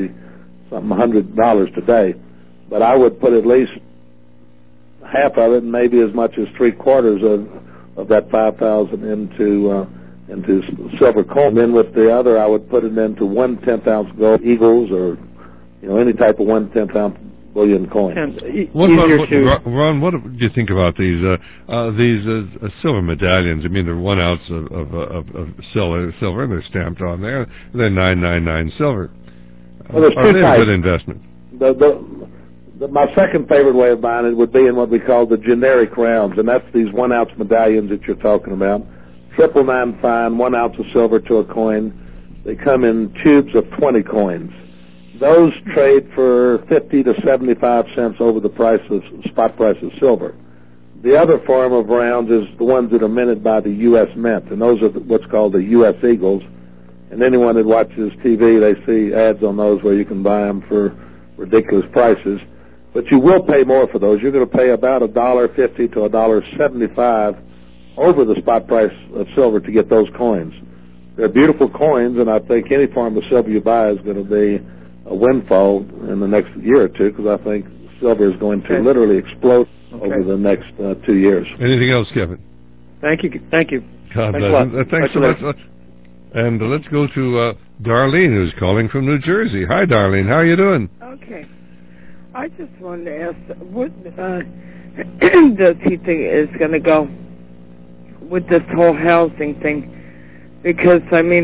$100 today. But I would put at least half of it, and maybe as much as 3/4 of that 5,000 into silver coin. Then with the other, I would put it into 1/10 ounce gold eagles, or any type of 1/10 ounce bullion coin. Ron, what do you think about these silver medallions? I mean, they're 1 ounce of silver, and they're stamped on there. They're 999 silver. Well, there's Are two they types. a good investment? My second favorite way of buying it would be in what we call the generic rounds, and that's these 1 ounce medallions that you're talking about. 999 fine, 1 ounce of silver to a coin. They come in tubes of 20 coins. Those trade for 50 to 75 cents over the spot price of silver. The other form of rounds is the ones that are minted by the U.S. Mint, and those are what's called the U.S. Eagles. And anyone that watches TV, they see ads on those where you can buy them for ridiculous prices. But you will pay more for those. You're going to pay about $1.50 to $1.75 over the spot price of silver to get those coins. They're beautiful coins, and I think any form of silver you buy is going to be a windfall in the next year or two, because I think silver is going to literally explode over the next 2 years. Anything else, Kevin? Thank you. God bless. Thanks so much. And let's go to Darlene, who's calling from New Jersey. Hi, Darlene. How are you doing? Okay. I just wanted to ask, what does he think is going to go with this whole housing thing? Because,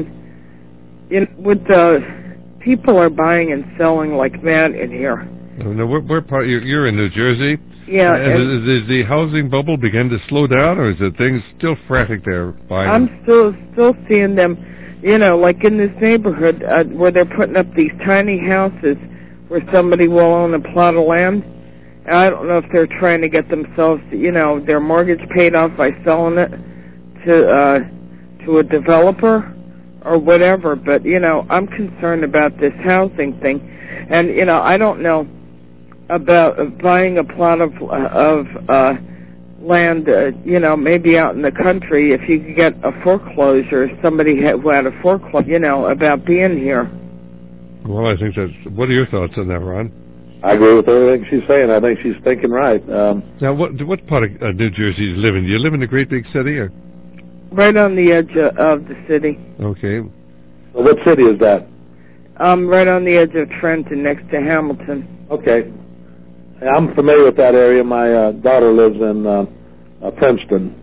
with the people are buying and selling like mad in here. No, you're in New Jersey? Yeah. Is the housing bubble begin to slow down, or is it things still frantic there? I'm still seeing them, like in this neighborhood where they're putting up these tiny houses where somebody will own a plot of land. And I don't know if they're trying to get themselves, their mortgage paid off by selling it to a developer or whatever. But, I'm concerned about this housing thing. And, I don't know about buying a plot of land, maybe out in the country, if you could get a foreclosure, somebody who had a foreclosure, about being here. Well, I think what are your thoughts on that, Ron? I agree with everything she's saying. I think she's thinking right. Now, what part of New Jersey do you live in? Do you live in a great big city, or? Right on the edge of the city. Okay. Well, what city is that? Right on the edge of Trenton, next to Hamilton. Okay. I'm familiar with that area. My daughter lives in Princeton.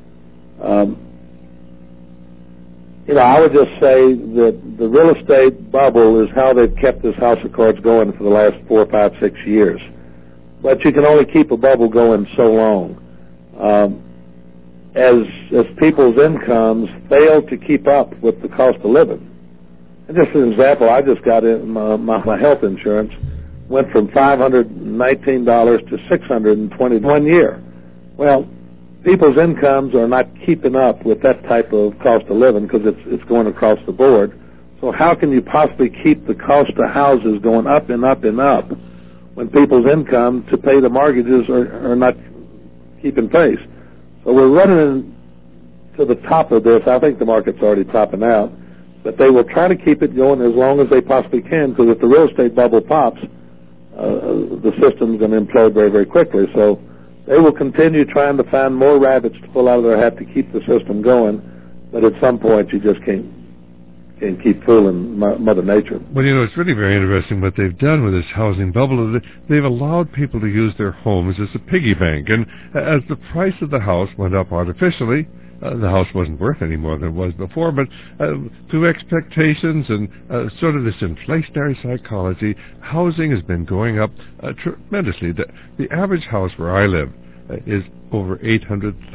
I would just say that the real estate bubble is how they've kept this House of Cards going for the last 4, 5, 6 years. But you can only keep a bubble going so long. As people's incomes fail to keep up with the cost of living. And just as an example, I just got in my health insurance went from $519 to $620 1 year. Well, people's incomes are not keeping up with that type of cost of living because it's going across the board. So how can you possibly keep the cost of houses going up and up and up when people's income to pay the mortgages are not keeping pace. So we're running to the top of this. I think the market's already topping out, but they will try to keep it going as long as they possibly can, because if the real estate bubble pops, the system's going to implode very, very quickly. So they will continue trying to find more rabbits to pull out of their hat to keep the system going, but at some point you just can't keep fooling Mother Nature. Well, it's really very interesting what they've done with this housing bubble. They've allowed people to use their homes as a piggy bank, and as the price of the house went up artificially, the house wasn't worth any more than it was before, but through expectations and sort of this inflationary psychology, housing has been going up tremendously. The average house where I live is over $800,000.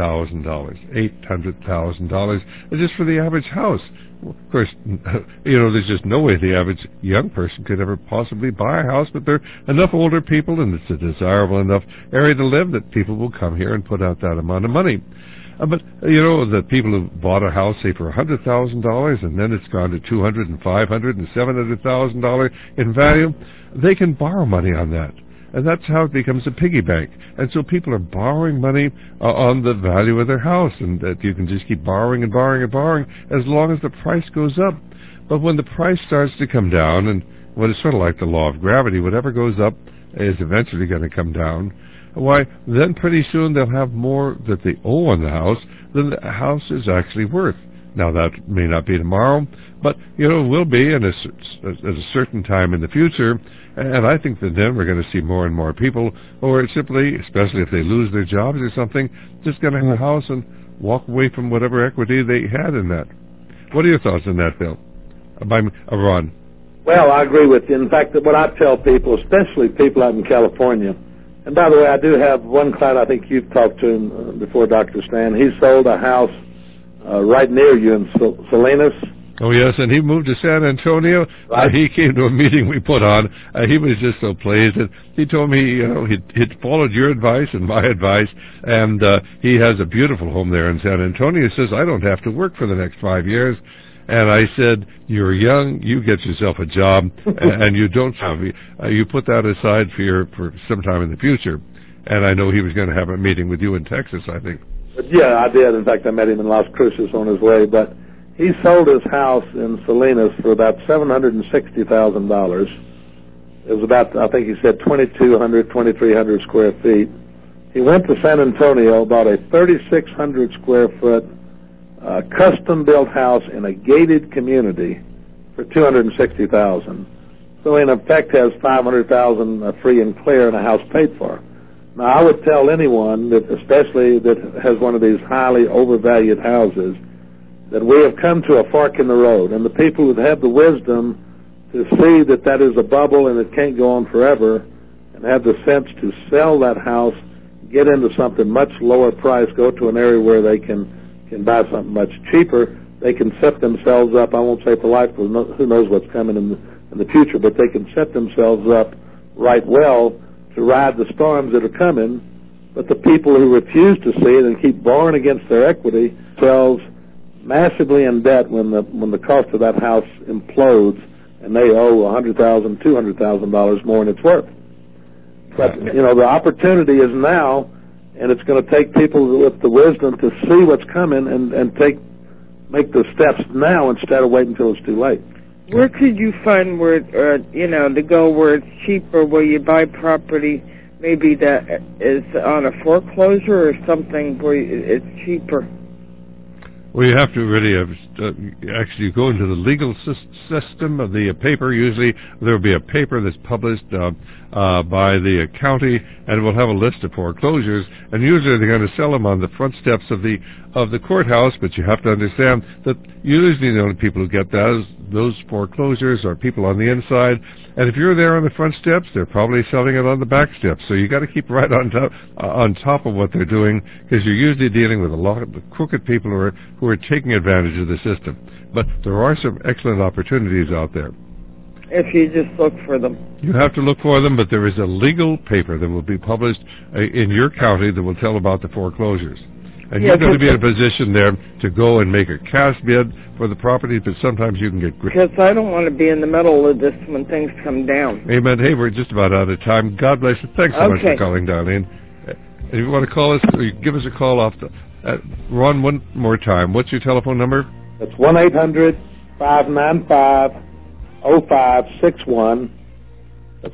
$800,000 just for the average house. Of course, there's just no way the average young person could ever possibly buy a house, but there are enough older people, and it's a desirable enough area to live that people will come here and put out that amount of money. But, the people who bought a house, say, for $100,000, and then it's gone to $200,000 and $500,000 and $700,000 in value, they can borrow money on that. And that's how it becomes a piggy bank. And so people are borrowing money on the value of their house, and that you can just keep borrowing and borrowing and borrowing as long as the price goes up. But when the price starts to come down, and when it's sort of like the law of gravity, whatever goes up is eventually going to come down, why, then pretty soon they'll have more that they owe on the house than the house is actually worth. Now, that may not be tomorrow, but, it will be at a certain time in the future. And I think that then we're going to see more and more people who are simply, especially if they lose their jobs or something, just going to have a house and walk away from whatever equity they had in that. What are your thoughts on that, Bill? Ron? Well, I agree with you. In fact, what I tell people, especially people out in California, and by the way, I do have one client, I think you've talked to him before, Dr. Stan. He sold a house right near you in Salinas. Oh, yes, and he moved to San Antonio. Right. He came to a meeting we put on. He was just so pleased. And he told me, he'd followed your advice and my advice, and he has a beautiful home there in San Antonio. He says, I don't have to work for the next 5 years. And I said, you're young, you get yourself a job, and you don't have, you put that aside for sometime in the future. And I know he was going to have a meeting with you in Texas, I think. Yeah, I did. In fact, I met him in Las Cruces on his way, but he sold his house in Salinas for about $760,000. It was about, I think he said, 2,300 square feet. He went to San Antonio, bought a 3,600 square foot custom-built house in a gated community for $260,000. So in effect has $500,000 free and clear and a house paid for. Now, I would tell anyone, that especially that has one of these highly overvalued houses, that we have come to a fork in the road, and the people who have the wisdom to see that that is a bubble and it can't go on forever, and have the sense to sell that house, get into something much lower price, go to an area where they can buy something much cheaper, they can set themselves up, I won't say for life, because who knows what's coming in the future, but they can set themselves up right well to ride the storms that are coming. But the people who refuse to see it and keep borrowing against their equity themselves massively in debt when the cost of that house implodes and they owe $100,000, $200,000 more than it's worth. But the opportunity is now, and it's going to take people with the wisdom to see what's coming and make the steps now instead of waiting until it's too late. Where could you find where to go where it's cheaper, where you buy property maybe that is on a foreclosure or something where it's cheaper? Well, you have to really actually go into the legal system of the paper. Usually there will be a paper that's published by the county, and it will have a list of foreclosures, and usually they're going to sell them on the front steps of the courthouse, but you have to understand that usually the only people who get those foreclosures are people on the inside, and if you're there on the front steps, they're probably selling it on the back steps, so you got to keep right on top of what they're doing, because you're usually dealing with a lot of crooked people who are taking advantage of the system. But there are some excellent opportunities out there. If you just look for them. You have to look for them, but there is a legal paper that will be published in your county that will tell about the foreclosures. And you're going to be in a position there to go and make a cash bid for the property, but sometimes you can get... Because I don't want to be in the middle of this when things come down. Amen. Hey, we're just about out of time. God bless you. Thanks so much for calling, Darlene. If you want to call us, or you give us a call off the... Ron, one more time. What's your telephone number? It's 1-800-595-0561. That's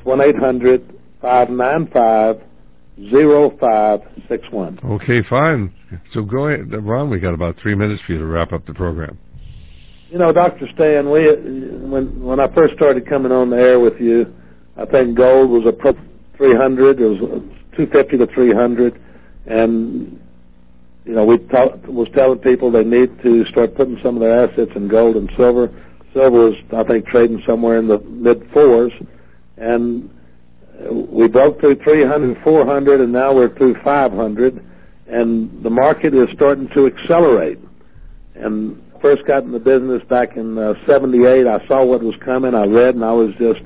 1-800-595-0561. Okay, fine. So go ahead, Ron, we got about 3 minutes for you to wrap up the program. You know, Dr. Stan, when I first started coming on the air with you, I think gold was approaching 300. It was 250 to 300. And, you know, was telling people they need to start putting some of their assets in gold and silver. Silver was, I think, trading somewhere in the mid-4s. And we broke through 300, 400, and now we're through 500. And the market is starting to accelerate. And first got in the business back in 78. I saw what was coming. I read, and I was just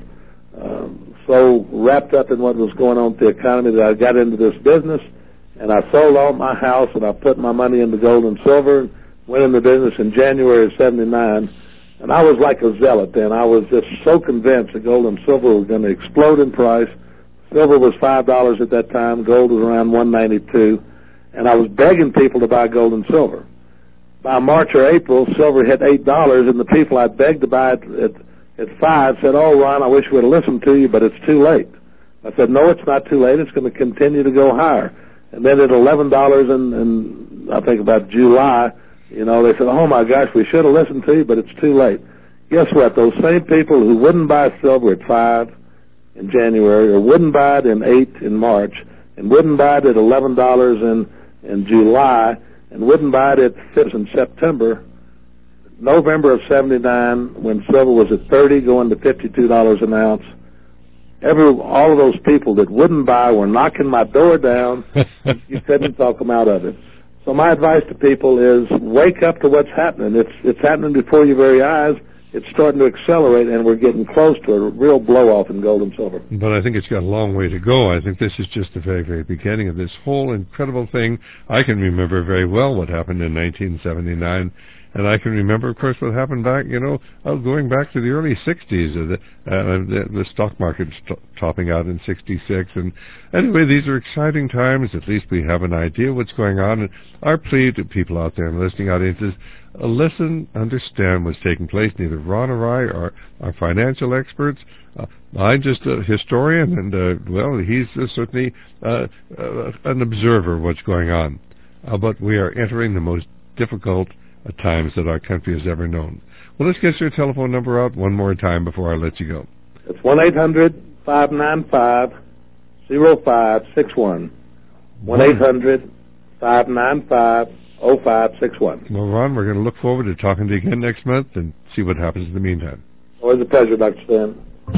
so wrapped up in what was going on with the economy that I got into this business. And I sold all my house, and I put my money into gold and silver, went in the business in January of 79. And I was like a zealot then. I was just so convinced that gold and silver were going to explode in price. Silver was $5 at that time. Gold was around $1.92. And I was begging people to buy gold and silver. By March or April, silver hit $8, and the people I begged to buy it at $5 said, "Oh, Ron, I wish we would have listened to you, but it's too late." I said, "No, it's not too late. It's going to continue to go higher." And then at $11 in I think about July, you know, they said, "Oh my gosh, we should have listened to you, but it's too late." Guess what? Those same people who wouldn't buy silver at $5 in January, or wouldn't buy it in $8 in March, and wouldn't buy it at $11 in July, and wouldn't buy it at $5 in September, November of 79, when silver was at $30, going to $52 an ounce, all of those people that wouldn't buy were knocking my door down. You couldn't talk them out of it. So my advice to people is wake up to what's happening. It's happening before your very eyes. It's starting to accelerate, and we're getting close to a real blow-off in gold and silver. But I think it's got a long way to go. I think this is just the very, very beginning of this whole incredible thing. I can remember very well what happened in 1979. And I can remember, of course, what happened back, going back to the early 60s. The stock market topping out in 66. And anyway, these are exciting times. At least we have an idea what's going on. And our plea to people out there and listening audiences, listen, understand what's taking place. Neither Ron or I are financial experts. I'm just a historian, and, he's certainly an observer of what's going on. But we are entering the most difficult times that our country has ever known. Well, let's get your telephone number out one more time before I let you go. It's 1-800-595-0561. 1-800-595-0561. Well, Ron, we're going to look forward to talking to you again next month and see what happens in the meantime. Always a pleasure, Dr. Stan.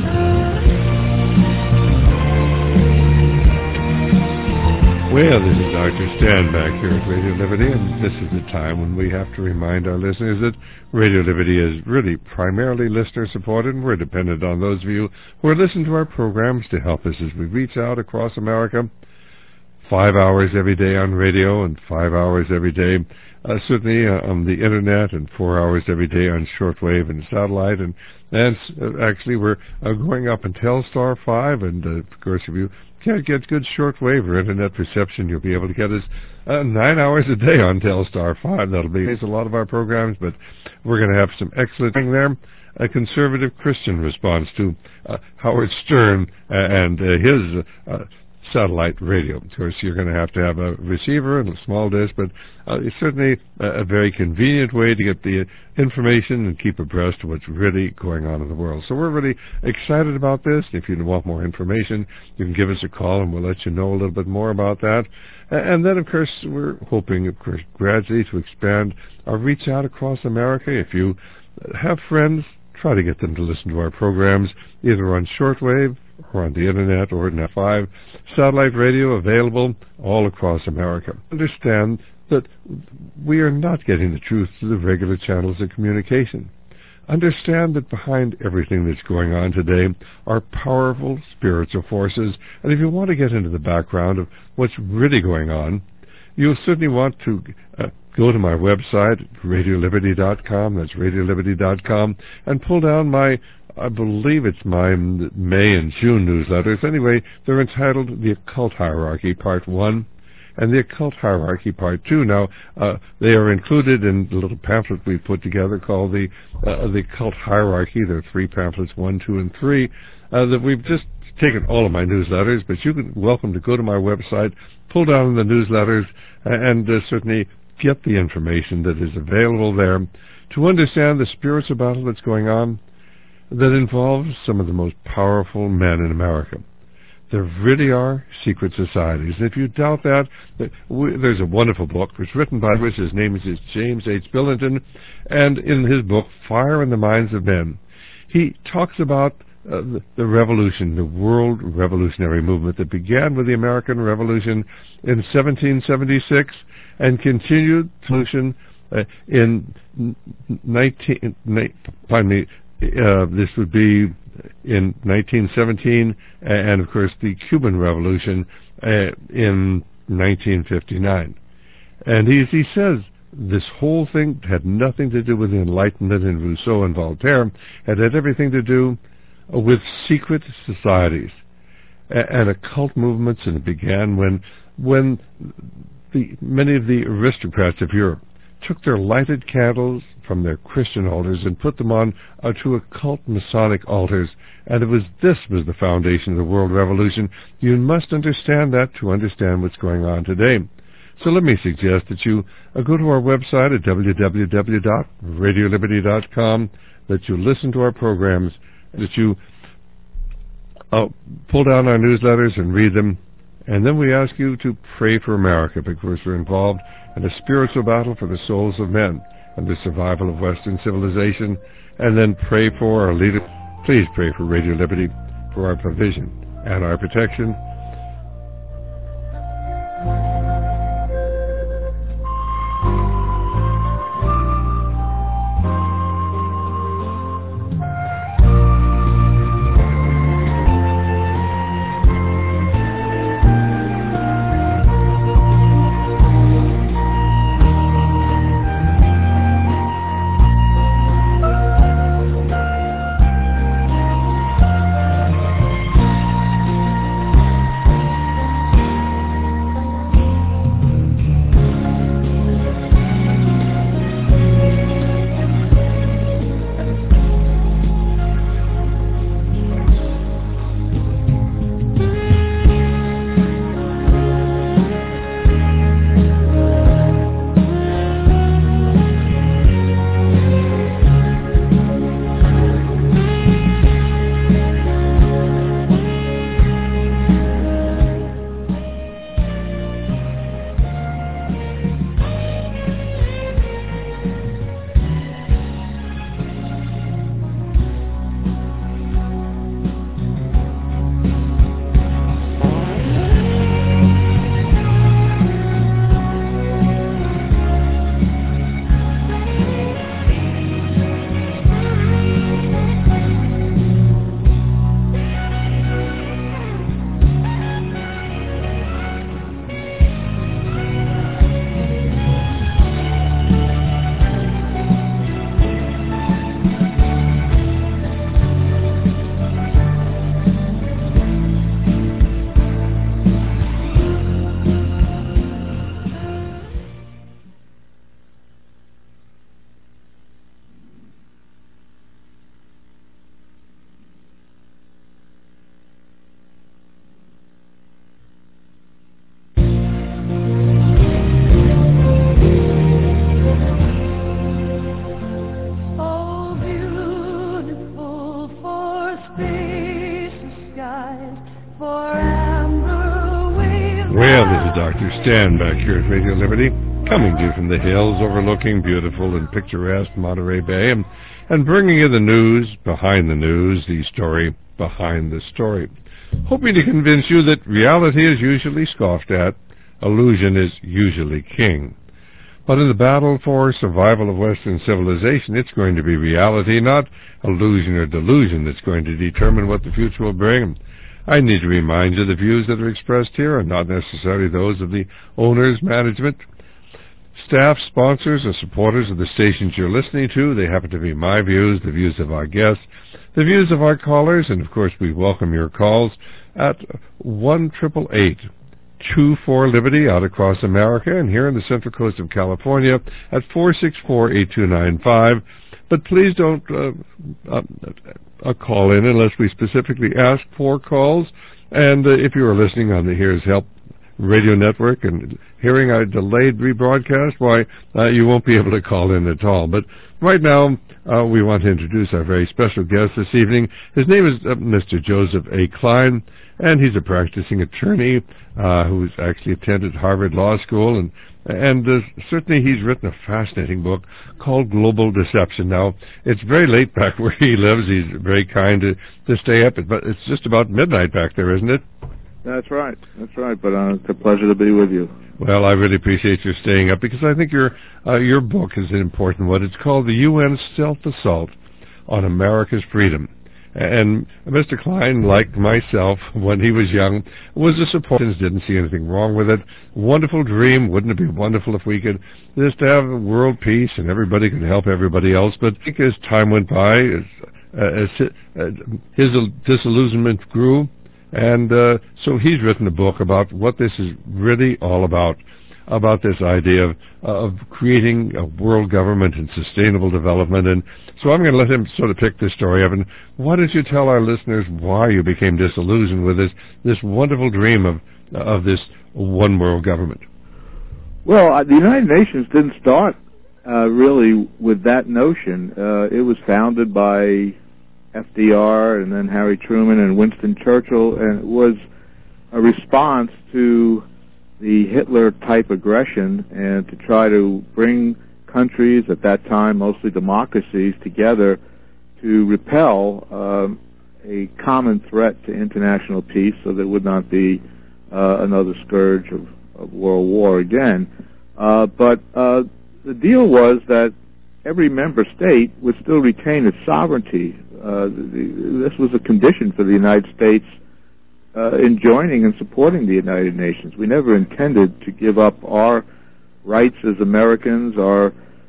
Well, this is Dr. Stan back here at Radio Liberty, and this is the time when we have to remind our listeners that Radio Liberty is really primarily listener-supported, and we're dependent on those of you who are listening to our programs to help us as we reach out across America. 5 hours every day on radio and 5 hours every day, certainly on the Internet, and 4 hours every day on shortwave and satellite. And actually, we're going up in Telstar 5, and of course, if you can't get good shortwave or Internet reception, you'll be able to get us 9 hours a day on Telstar 5. That'll be a lot of our programs, but we're going to have some excellent thing there. A conservative Christian response to Howard Stern and his satellite radio. Of course, you're going to have a receiver and a small dish, but it's certainly a very convenient way to get the information and keep abreast of what's really going on in the world. So we're really excited about this. If you want more information, you can give us a call, and we'll let you know a little bit more about that. And then, of course, we're hoping, of course, gradually to expand our reach out across America. If you have friends, try to get them to listen to our programs, either on shortwave or on the Internet or in 5 satellite radio available all across America. Understand that we are not getting the truth through the regular channels of communication. Understand that behind everything that's going on today are powerful spiritual forces, and if you want to get into the background of what's really going on, you'll certainly want to go to my website, RadioLiberty.com, that's RadioLiberty.com, and pull down my, I believe it's my May and June newsletters. Anyway, they're entitled The Occult Hierarchy, Part 1, and The Occult Hierarchy, Part 2. Now, they are included in the little pamphlet we put together called The Occult Hierarchy. There are 3 pamphlets, 1, 2, and 3, that we've just taken all of my newsletters, but you're welcome to go to my website, pull down the newsletters, and certainly get the information that is available there to understand the spiritual battle that's going on that involves some of the most powerful men in America. There really are secret societies. And if you doubt that, there's a wonderful book which is written by his name is James H. Billington, and in his book, Fire in the Minds of Men, he talks about the revolution, the world revolutionary movement that began with the American Revolution in 1776 and continued revolution in this would be in 1917, and of course the Cuban Revolution in 1959. And he says this whole thing had nothing to do with the Enlightenment and Rousseau and Voltaire. It had everything to do with secret societies and occult movements, and it began when many of the aristocrats of Europe took their lighted candles from their Christian altars and put them on to occult Masonic altars, and this was the foundation of the world revolution. You must understand that to understand what's going on today. So let me suggest that you go to our website at www.radioliberty.com, that you listen to our programs, that you pull down our newsletters and read them, and then we ask you to pray for America, because we're involved in a spiritual battle for the souls of men and the survival of Western civilization, and then pray for our leaders. Please pray for Radio Liberty, for our provision and our protection. Well, this is Dr. Stan back here at Radio Liberty, coming to you from the hills overlooking beautiful and picturesque Monterey Bay, and bringing you the news behind the news, the story behind the story, hoping to convince you that reality is usually scoffed at, illusion is usually king. But in the battle for survival of Western civilization, it's going to be reality, not illusion or delusion, that's going to determine what the future will bring. I need to remind you the views that are expressed here are not necessarily those of the owners, management, staff, sponsors, or supporters of the stations you're listening to. They happen to be my views, the views of our guests, the views of our callers, and of course we welcome your calls at 1-888-24-LIBERTY out across America, and here in the Central Coast of California at 464-8295. But please don't call in unless we specifically ask for calls. And if you are listening on the Here's Help radio network and hearing a delayed rebroadcast, why, you won't be able to call in at all. But right now, we want to introduce our very special guest this evening. His name is Mr. Joseph A. Klein, and he's a practicing attorney who's actually attended Harvard Law School, and certainly he's written a fascinating book called Global Deception. Now, it's very late back where he lives. He's very kind to stay up, but it's just about midnight back there, isn't it? That's right. But it's a pleasure to be with you. Well, I really appreciate your staying up because I think your book is an important one. It's called The UN Self-Assault on America's Freedom. And Mr. Klein, like myself, when he was young, was a supporter, didn't see anything wrong with it. Wonderful dream. Wouldn't it be wonderful if we could just have world peace and everybody could help everybody else? But I think as time went by, as his disillusionment grew, and so he's written a book about what this is really all about this idea of creating a world government and sustainable development. And so I'm going to let him sort of pick this story up. And why don't you tell our listeners why you became disillusioned with this wonderful dream of this one world government? Well, the United Nations didn't start really with that notion. It was founded by FDR and then Harry Truman and Winston Churchill, and it was a response to the Hitler-type aggression and to try to bring countries at that time, mostly democracies, together to repel a common threat to international peace so there would not be another scourge of world war again. But the deal was that every member state would still retain its sovereignty. This was a condition for the United States in joining and supporting the United Nations. We never intended to give up our rights as Americans, our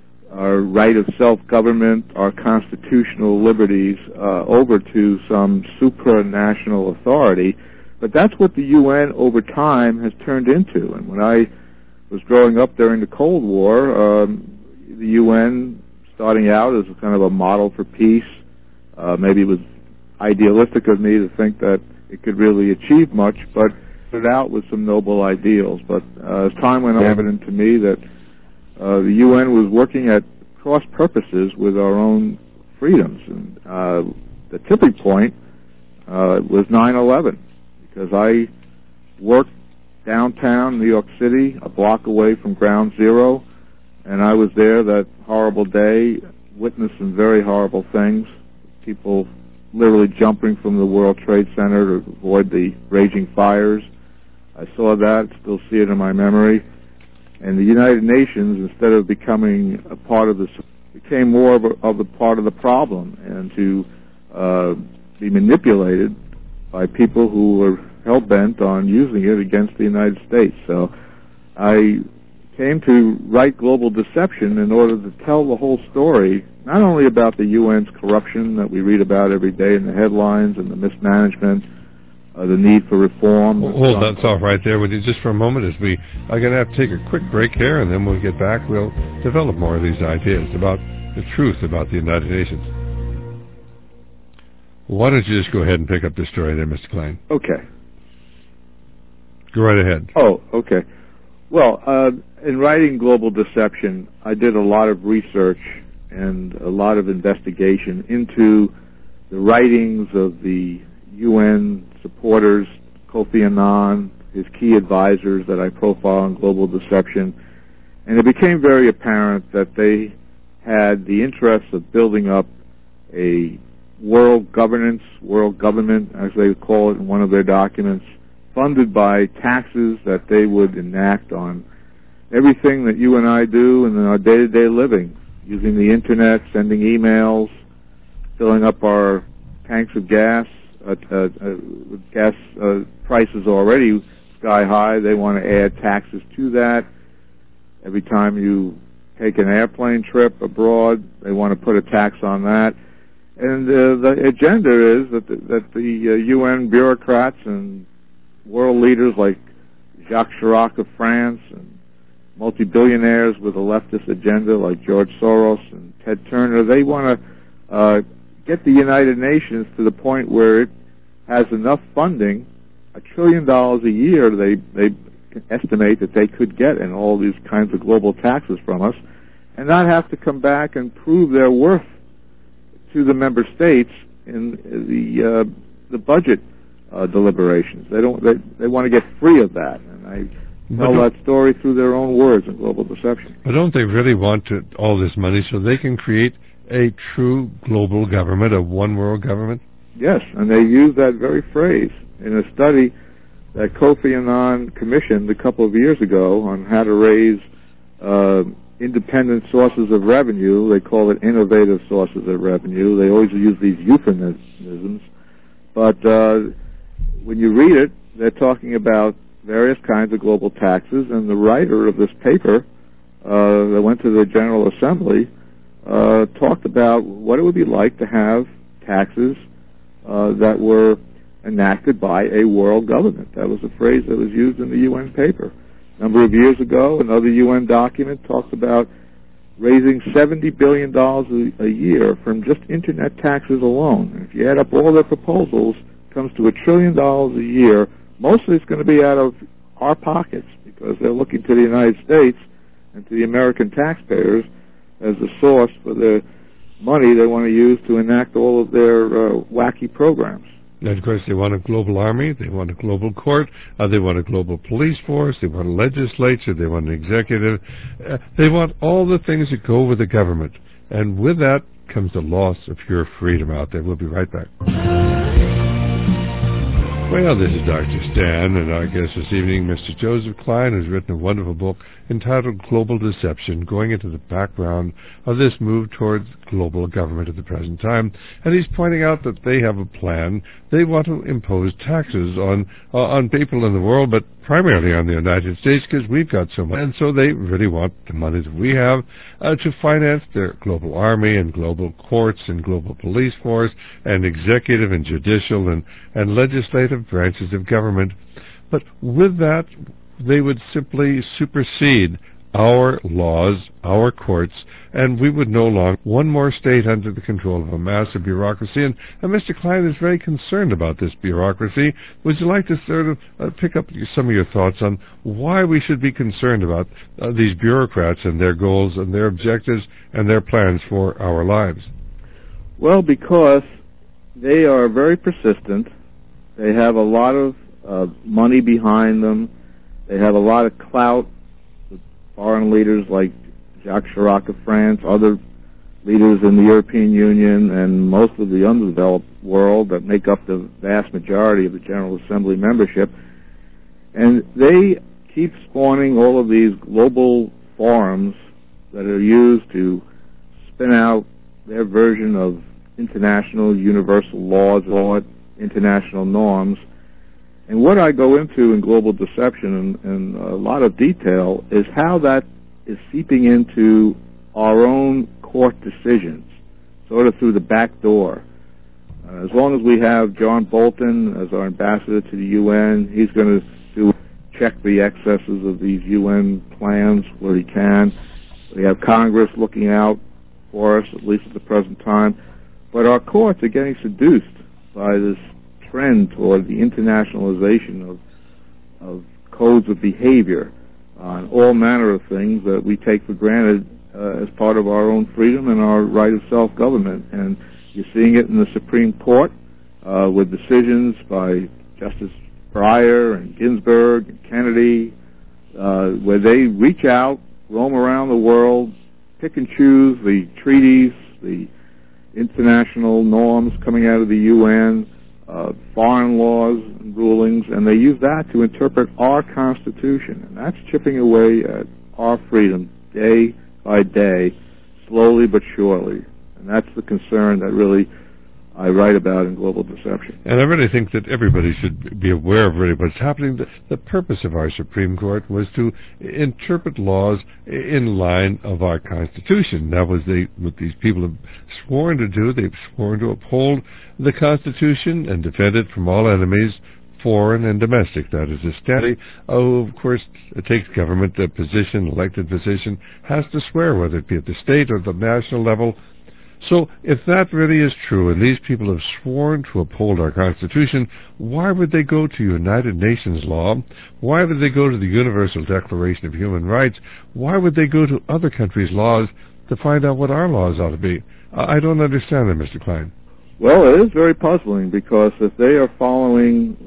right of self-government, our constitutional liberties over to some supranational authority. But that's what the UN over time has turned into. And when I was growing up during the Cold War, the UN, starting out as kind of a model for peace, maybe it was idealistic of me to think that it could really achieve much, but started out with some noble ideals. But as time went on, it was evident to me that the UN was working at cross purposes with our own freedoms. And the tipping point was 9/11, because I worked downtown New York City, a block away from Ground Zero, and I was there that horrible day, witnessed some very horrible things. People literally jumping from the World Trade Center to avoid the raging fires. I saw that, still see it in my memory. And the United Nations, instead of becoming a part of became more of a part of the problem, and to be manipulated by people who were hell-bent on using it against the United States. So I came to write Global Deception in order to tell the whole story, not only about the UN's corruption that we read about every day in the headlines and the mismanagement, the need for reform. Hold that thought right there with you just for a moment, as we are going to have to take a quick break here, and then when we get back, we'll develop more of these ideas about the truth about the United Nations. Why don't you just go ahead and pick up the story there, Mr. Klein? Okay. Go right ahead. Oh, okay. Well, in writing Global Deception, I did a lot of research and a lot of investigation into the writings of the UN supporters, Kofi Annan, his key advisors that I profile on Global Deception, and it became very apparent that they had the interest of building up a world governance, world government, as they call it in one of their documents, funded by taxes that they would enact on everything that you and I do in our day-to-day living, using the internet, sending emails, filling up our tanks of gas, with gas prices already sky high. They want to add taxes to that. Every time you take an airplane trip abroad, they want to put a tax on that. And the agenda is that the UN bureaucrats and world leaders like Jacques Chirac of France and multi-billionaires with a leftist agenda like George Soros and Ted Turner, they want to get the United Nations to the point where it has enough funding, $1 trillion a year they estimate that they could get in all these kinds of global taxes from us, and not have to come back and prove their worth to the member states in the budget deliberations. They want to get free of that, and I tell that story through their own words in Global Deception. But don't they really want all this money so they can create a true global government, a one world government? Yes, and they use that very phrase in a study that Kofi Annan commissioned a couple of years ago on how to raise independent sources of revenue. They call it innovative sources of revenue. They always use these euphemisms. But when you read it, they're talking about various kinds of global taxes, and the writer of this paper that went to the General Assembly talked about what it would be like to have taxes that were enacted by a world government. That was a phrase that was used in the UN paper. A number of years ago, another UN document talks about raising $70 billion a year from just Internet taxes alone. And if you add up all their proposals, it comes to $1 trillion a year. Mostly it's going to be out of our pockets because they're looking to the United States and to the American taxpayers as the source for the money they want to use to enact all of their wacky programs. And of course, they want a global army, they want a global court, they want a global police force, they want a legislature, they want an executive. They want all the things that go with the government. And with that comes the loss of your freedom out there. We'll be right back. Well, this is Dr. Stan, and our guest this evening, Mr. Joseph Klein, has written a wonderful book entitled Global Deception, going into the background of this move towards global government at the present time. And he's pointing out that they have a plan. They want to impose taxes on people in the world, but primarily on the United States, because we've got so much. And so they really want the money that we have to finance their global army and global courts and global police force and executive and judicial and legislative branches of government. But with that, they would simply supersede our laws, our courts, and we would no longer one more state under the control of a massive bureaucracy. And Mr. Klein is very concerned about this bureaucracy. Would you like to sort of pick up some of your thoughts on why we should be concerned about these bureaucrats and their goals and their objectives and their plans for our lives? Well, because they are very persistent. They have a lot of money behind them. They have a lot of clout. Foreign leaders like Jacques Chirac of France, other leaders in the European Union, and most of the underdeveloped world that make up the vast majority of the General Assembly membership. And they keep spawning all of these global forums that are used to spin out their version of international universal laws or international norms. And what I go into in Global Deception in a lot of detail is how that is seeping into our own court decisions, sort of through the back door. As long as we have John Bolton as our ambassador to the UN, he's going to check the excesses of these UN plans where he can. We have Congress looking out for us, at least at the present time. But our courts are getting seduced by this trend toward the internationalization of codes of behavior on all manner of things that we take for granted as part of our own freedom and our right of self-government. And you're seeing it in the Supreme Court with decisions by Justice Breyer and Ginsburg and Kennedy, where they reach out, roam around the world, pick and choose the treaties, the international norms coming out of the UN, foreign laws and rulings, and they use that to interpret our Constitution. And that's chipping away at our freedom day by day, slowly but surely. And that's the concern that really I write about in Global Deception. And I really think that everybody should be aware of really what's happening. The purpose of our Supreme Court was to interpret laws in line of our Constitution. That was what these people have sworn to do. They've sworn to uphold the Constitution and defend it from all enemies, foreign and domestic. That is a study. Of course, it takes government, a position, elected position, has to swear, whether it be at the state or the national level. So if that really is true, and these people have sworn to uphold our Constitution, why would they go to United Nations law? Why would they go to the Universal Declaration of Human Rights? Why would they go to other countries' laws to find out what our laws ought to be? I don't understand that, Mr. Klein. Well, it is very puzzling, because if they are following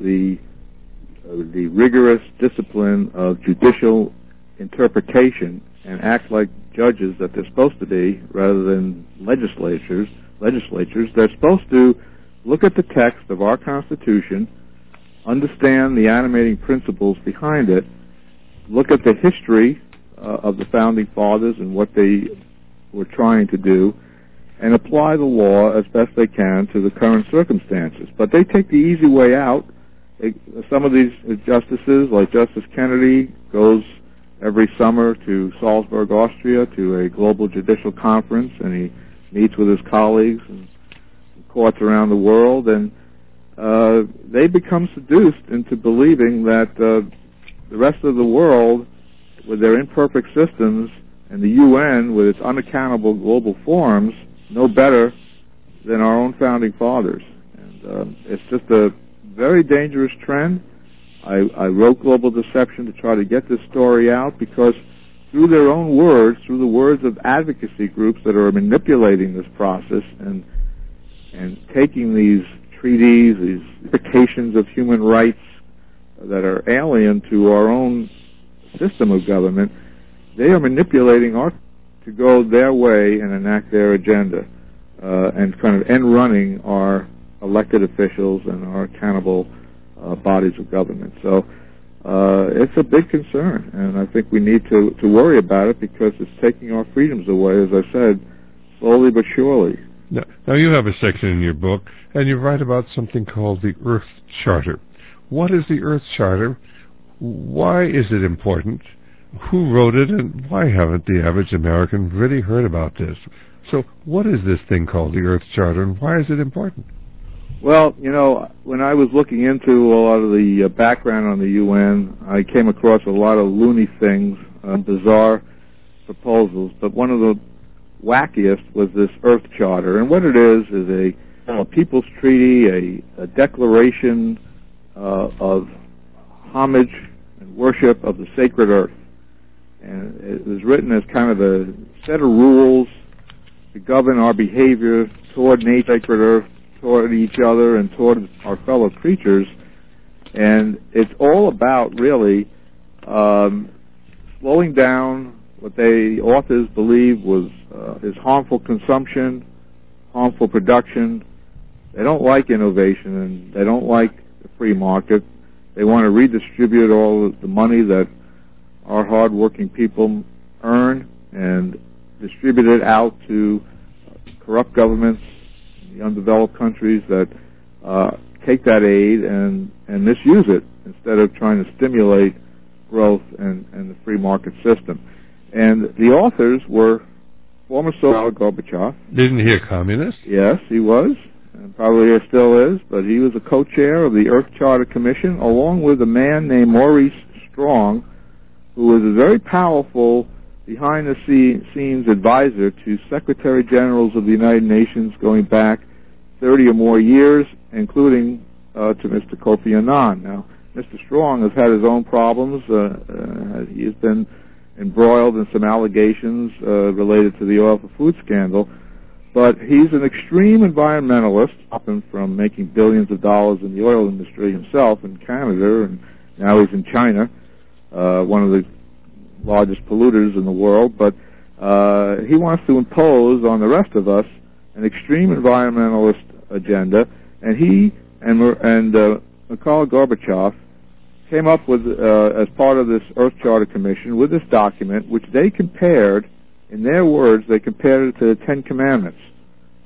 the rigorous discipline of judicial interpretation and act like judges that they're supposed to be, rather than legislatures, they're supposed to look at the text of our Constitution, understand the animating principles behind it, look at the history of the Founding Fathers and what they were trying to do, and apply the law as best they can to the current circumstances. But they take the easy way out. Some of these justices, like Justice Kennedy, goes every summer to Salzburg, Austria, to a global judicial conference, and he meets with his colleagues in courts around the world, and they become seduced into believing that the rest of the world, with their imperfect systems, and the UN, with its unaccountable global forums, know better than our own Founding Fathers. And it's just a very dangerous trend. I wrote Global Deception to try to get this story out, because through their own words, through the words of advocacy groups that are manipulating this process and taking these treaties, these implications of human rights that are alien to our own system of government, they are manipulating our to go their way and enact their agenda, and kind of end running our elected officials and our accountable bodies of government. So it's a big concern, and I think we need to worry about it, because it's taking our freedoms away, as I said, slowly but surely. Now you have a section in your book, and you write about something called the Earth Charter. What is the Earth Charter? Why is it important? Who wrote it, and why haven't the average American really heard about this? So what is this thing called the Earth Charter, and why is it important? Well, when I was looking into a lot of the background on the UN, I came across a lot of loony things, bizarre proposals, but one of the wackiest was this Earth Charter. And what it is a people's treaty, a declaration of homage and worship of the sacred earth. And it was written as kind of a set of rules to govern our behavior toward nature, sacred earth, toward each other, and toward our fellow creatures. And it's all about really slowing down what the authors believe is harmful consumption, harmful production. They don't like innovation, and they don't like the free market. They want to redistribute all of the money that our hard-working people earn and distribute it out to corrupt governments, the undeveloped countries that take that aid and misuse it, instead of trying to stimulate growth and the free market system. And the authors were former Soviet Gorbachev. Isn't he a communist? Yes, he was, and probably still is, but he was a co-chair of the Earth Charter Commission, along with a man named Maurice Strong, who was a very powerful behind-the-scenes advisor to Secretary Generals of the United Nations going back 30 or more years, including to Mr. Kofi Annan. Now, Mr. Strong has had his own problems. He has been embroiled in some allegations related to the oil for food scandal, but he's an extreme environmentalist, stopping from making billions of dollars in the oil industry himself in Canada, and now he's in China, one of the largest polluters in the world. But he wants to impose on the rest of us an extreme environmentalist agenda, and he and Mikhail Gorbachev came up with, as part of this Earth Charter Commission, with this document, which they compared, in their words, they compared it to the Ten Commandments.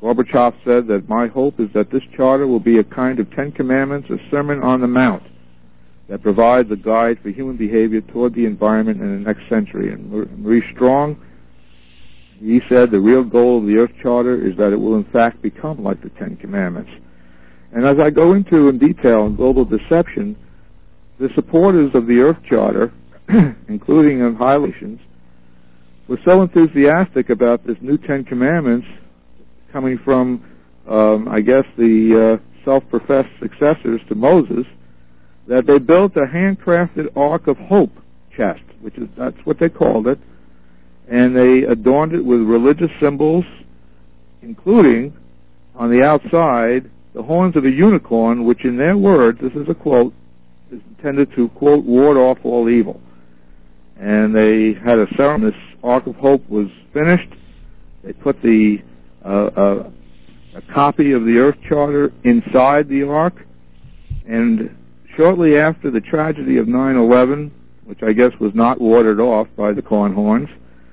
Gorbachev said that my hope is that this charter will be a kind of Ten Commandments, a Sermon on the Mount, that provides a guide for human behavior toward the environment in the next century. And Maurice Strong, he said the real goal of the Earth Charter is that it will in fact become like the Ten Commandments. And as I go into in detail in Global Deception, the supporters of the Earth Charter, including in high nations, were so enthusiastic about this new Ten Commandments coming from, I guess, the self-professed successors to Moses, that they built a handcrafted Ark of Hope chest, that's what they called it, and they adorned it with religious symbols, including, on the outside, the horns of a unicorn, which in their words, this is a quote, is intended to, quote, ward off all evil. And they had a ceremony. This Ark of Hope was finished. They put a copy of the Earth Charter inside the Ark, and shortly after the tragedy of 9/11, which I guess was not warded off by the corn horns,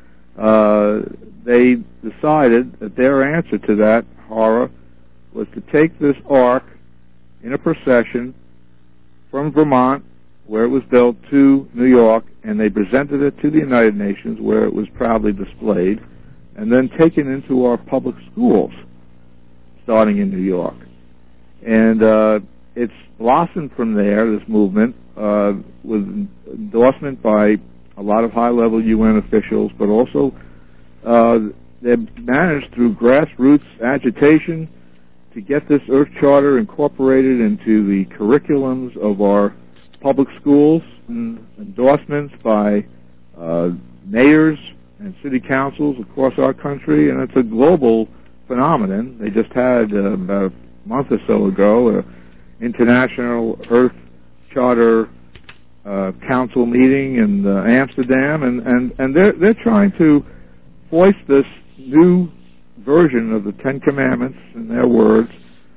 they decided that their answer to that horror was to take this Ark in a procession from Vermont, where it was built, to New York, and they presented it to the United Nations, where it was proudly displayed, and then taken into our public schools, starting in New York. And it's blossomed from there, this movement, with endorsement by a lot of high-level UN officials, but also they've managed through grassroots agitation to get this Earth Charter incorporated into the curriculums of our public schools, and endorsements by mayors and city councils across our country, and it's a global phenomenon. They just had, about a month or so ago, an International Earth Charter Council meeting in Amsterdam, and they're trying to voice this new version of the Ten Commandments, in their words,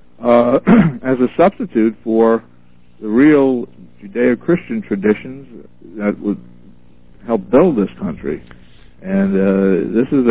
as a substitute for the real Judeo-Christian traditions that would help build this country. And this is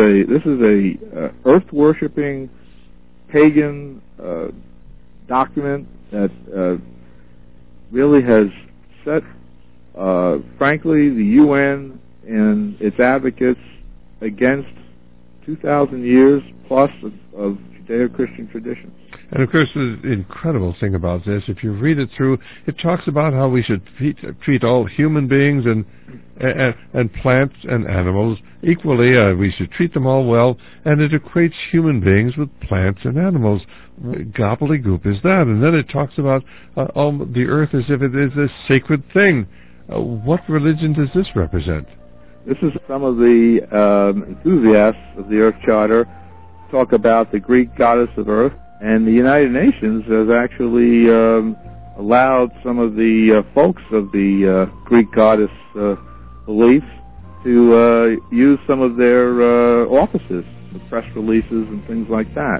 a earth-worshipping pagan document that really has set, frankly, the UN and its advocates against 2,000 years plus of Judeo-Christian traditions. And of course, the incredible thing about this, if you read it through, it talks about how we should treat all human beings and plants and animals equally. We should treat them all well, and it equates human beings with plants and animals. Gobbledygook is that? And then it talks about the earth as if it is a sacred thing. What religion does this represent? This is some of the enthusiasts of the Earth Charter talk about the Greek goddess of Earth, and the United Nations has actually allowed some of the folks of the Greek goddess beliefs to use some of their offices, the press releases and things like that.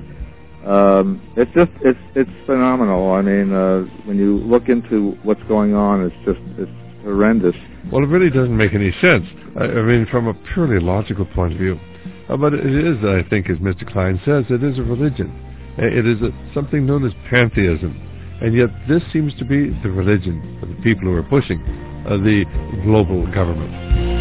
It's phenomenal. I mean, when you look into what's going on, it's horrendous. Well, it really doesn't make any sense. I mean, from a purely logical point of view. But it is, I think, as Mr. Klein says, it is a religion. It is something known as pantheism. And yet this seems to be the religion of the people who are pushing the global government.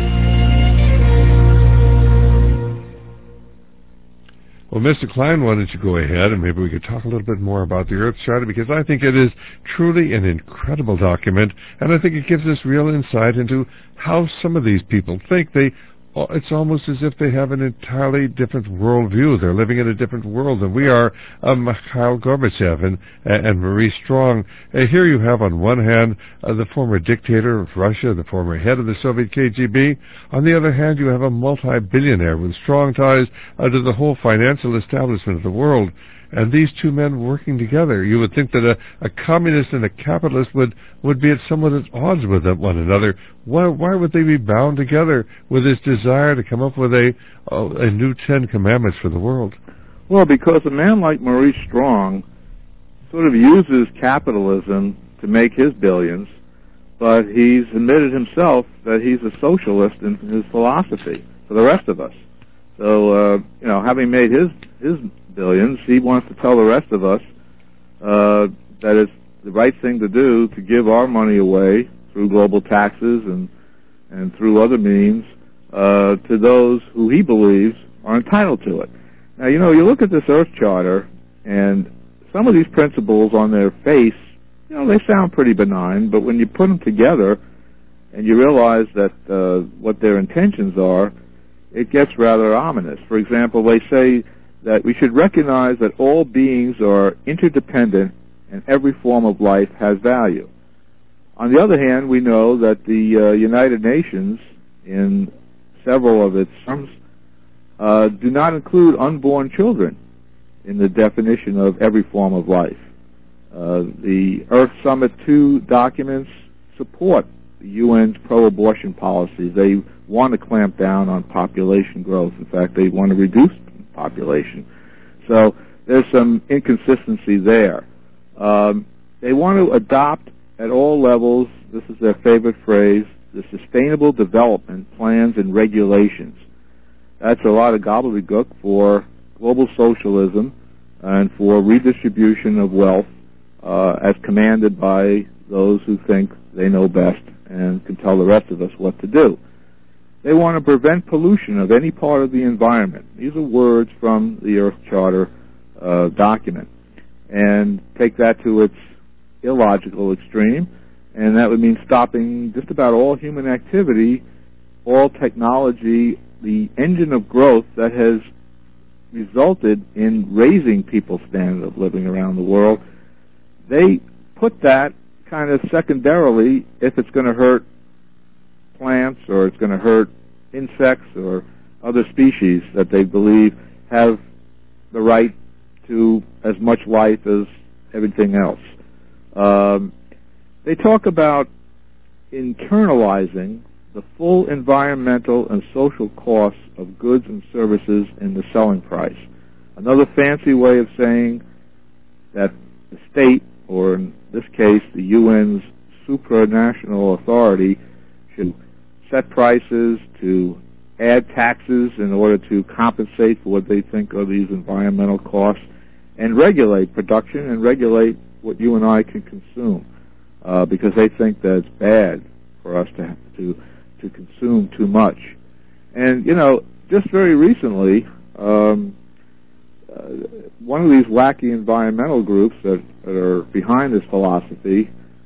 Well, Mr. Klein, why don't you go ahead and maybe we could talk a little bit more about the Earth Charter, because I think it is truly an incredible document, and I think it gives us real insight into how some of these people think. It's almost as if they have an entirely different worldview. They're living in a different world than we are. Mikhail Gorbachev and Maurice Strong. Here you have on one hand the former dictator of Russia, the former head of the Soviet KGB. On the other hand, you have a multi-billionaire with strong ties to the whole financial establishment of the world. And these two men working together, you would think that a communist and a capitalist would be somewhat at odds with one another. Why would they be bound together with this desire to come up with a new Ten Commandments for the world? Well, because a man like Maurice Strong sort of uses capitalism to make his billions, but he's admitted himself that he's a socialist in his philosophy for the rest of us. So, having made his billions, he wants to tell the rest of us that it's the right thing to do to give our money away through global taxes and through other means to those who he believes are entitled to it. Now, you look at this Earth Charter, and some of these principles on their face, they sound pretty benign, but when you put them together and you realize that what their intentions are, it gets rather ominous. For example, they say that we should recognize that all beings are interdependent and every form of life has value. On the other hand, we know that the United Nations, in several of its terms, do not include unborn children in the definition of every form of life. The Earth Summit 2 documents support the UN's pro-abortion policy. They want to clamp down on population growth. In fact, they want to reduce population. So there's some inconsistency there. They want to adopt at all levels, this is their favorite phrase, the sustainable development plans and regulations. That's a lot of gobbledygook for global socialism and for redistribution of wealth as commanded by those who think they know best and can tell the rest of us what to do. They want to prevent pollution of any part of the environment. These are words from the Earth Charter document. And take that to its illogical extreme, and that would mean stopping just about all human activity, all technology, the engine of growth that has resulted in raising people's standard of living around the world. They put that kind of secondarily if it's going to hurt plants or it's going to hurt insects or other species that they believe have the right to as much life as everything else. They talk about internalizing the full environmental and social costs of goods and services in the selling price. Another fancy way of saying that the state, or in this case the UN's supranational authority, should set prices, to add taxes in order to compensate for what they think are these environmental costs, and regulate production and regulate what you and I can consume, because they think that it's bad for us to consume too much. And just very recently, one of these wacky environmental groups that are behind this philosophy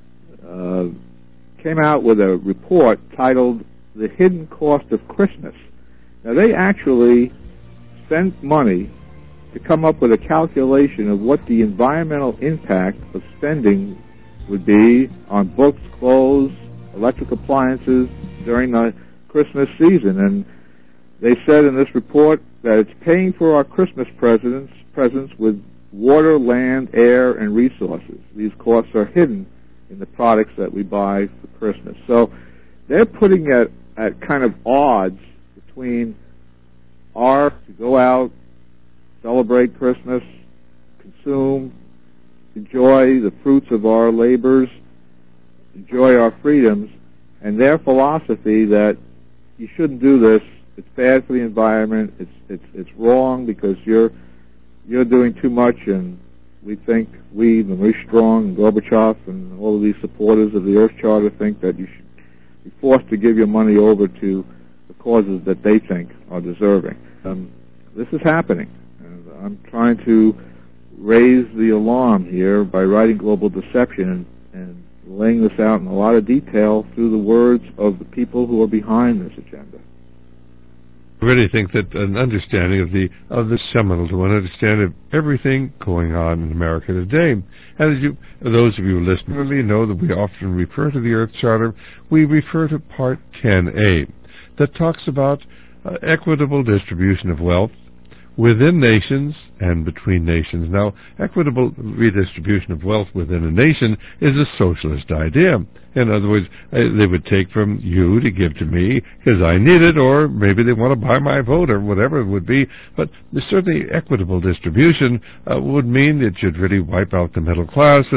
came out with a report titled "The Hidden Cost of Christmas." Now, they actually spent money to come up with a calculation of what the environmental impact of spending would be on books, clothes, electric appliances during the Christmas season. And they said in this report that it's paying for our Christmas presents with water, land, air, and resources. These costs are hidden in the products that we buy for Christmas. So they're putting at kind of odds between to go out, celebrate Christmas, consume, enjoy the fruits of our labors, enjoy our freedoms, and their philosophy that you shouldn't do this. It's bad for the environment. It's wrong because you're doing too much, and we think the Maurice Strong and Gorbachev and all of these supporters of the Earth Charter think that you should be forced to give your money over to the causes that they think are deserving. This is happening. And I'm trying to raise the alarm here by writing Global Deception and laying this out in a lot of detail through the words of the people who are behind this agenda. I really think that an understanding of the seminal to an understanding of everything going on in America today. And those of you listening really know that we often refer to the Earth Charter. We refer to Part 10A that talks about equitable distribution of wealth within nations and between nations. Now, equitable redistribution of wealth within a nation is a socialist idea. In other words, they would take from you to give to me because I need it, or maybe they want to buy my vote, or whatever it would be. But certainly equitable distribution would mean it should really wipe out the middle class, and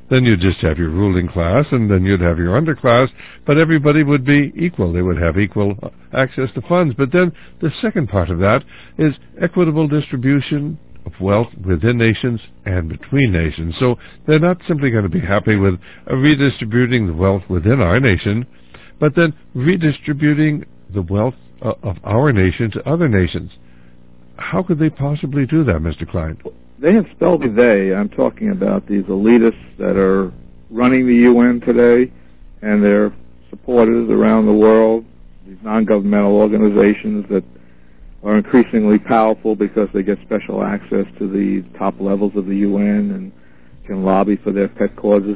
then you'd just have your ruling class, and then you'd have your underclass, but everybody would be equal. They would have equal access to funds. But then the second part of that is equitable distribution of wealth within nations and between nations. So they're not simply going to be happy with redistributing the wealth within our nation, but then redistributing the wealth of our nation to other nations. How could they possibly do that, Mr. Klein? They have spelled I'm talking about these elitists that are running the UN today and their supporters around the world, these non-governmental organizations that are increasingly powerful because they get special access to the top levels of the UN and can lobby for their pet causes.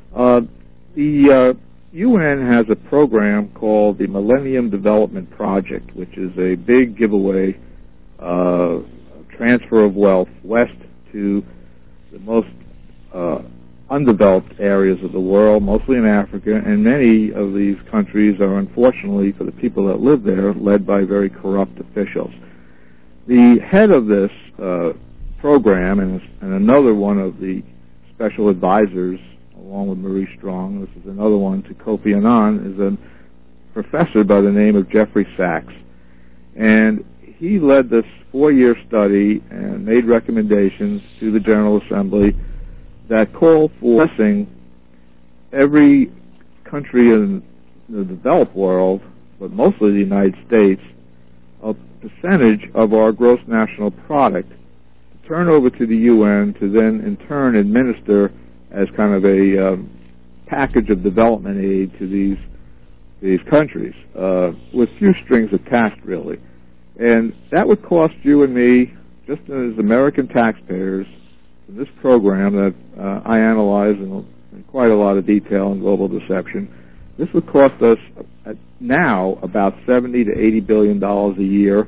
The UN has a program called the Millennium Development Project, which is a big giveaway transfer of wealth west to the most undeveloped areas of the world, mostly in Africa, and many of these countries are, unfortunately, for the people that live there, led by very corrupt officials. The head of this program, and another one of the special advisors, along with Marie Strong, this is another one to Kofi Annan, is a professor by the name of Jeffrey Sachs. And he led this 4-year study and made recommendations to the General Assembly that call for blessing every country in the developed world, but mostly the United States, a percentage of our gross national product to turn over to the UN to then in turn administer as kind of a package of development aid to these countries, with few strings attached, really. And that would cost you and me, just as American taxpayers, in this program that I analyze in quite a lot of detail in Global Deception, this would cost us now about $70 to $80 billion a year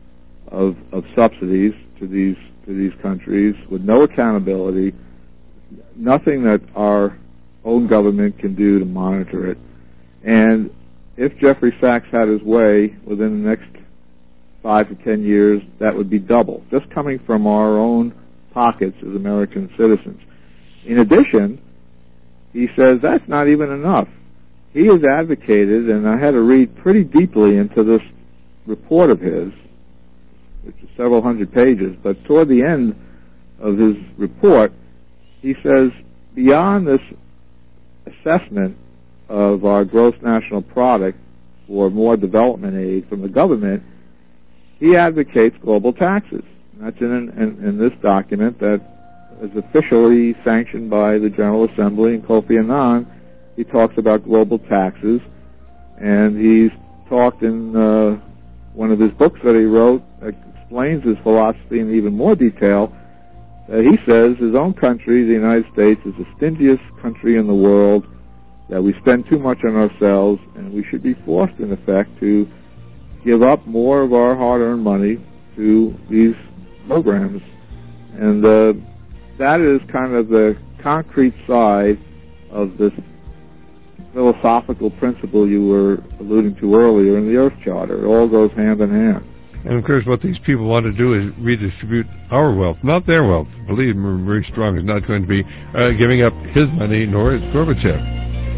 of subsidies to these countries with no accountability, nothing that our own government can do to monitor it. And if Jeffrey Sachs had his way within the next 5 to 10 years, that would be double, just coming from our own pockets as American citizens. In addition, he says that's not even enough. He has advocated, and I had to read pretty deeply into this report of his, which is several hundred pages, but toward the end of his report, he says, beyond this assessment of our gross national product for more development aid from the government, he advocates global taxes. And that's in this document that is officially sanctioned by the General Assembly and Kofi Annan. He talks about global taxes, and he's talked in one of his books that he wrote that explains his philosophy in even more detail. He says his own country, the United States, is the stingiest country in the world, that we spend too much on ourselves, and we should be forced, in effect, to give up more of our hard-earned money to these programs. And that is kind of the concrete side of this philosophical principle you were alluding to earlier in the Earth Charter. It all goes hand in hand. And of course, what these people want to do is redistribute our wealth, not their wealth. Believe me, Marie Strong is not going to be giving up his money, nor is Gorbachev.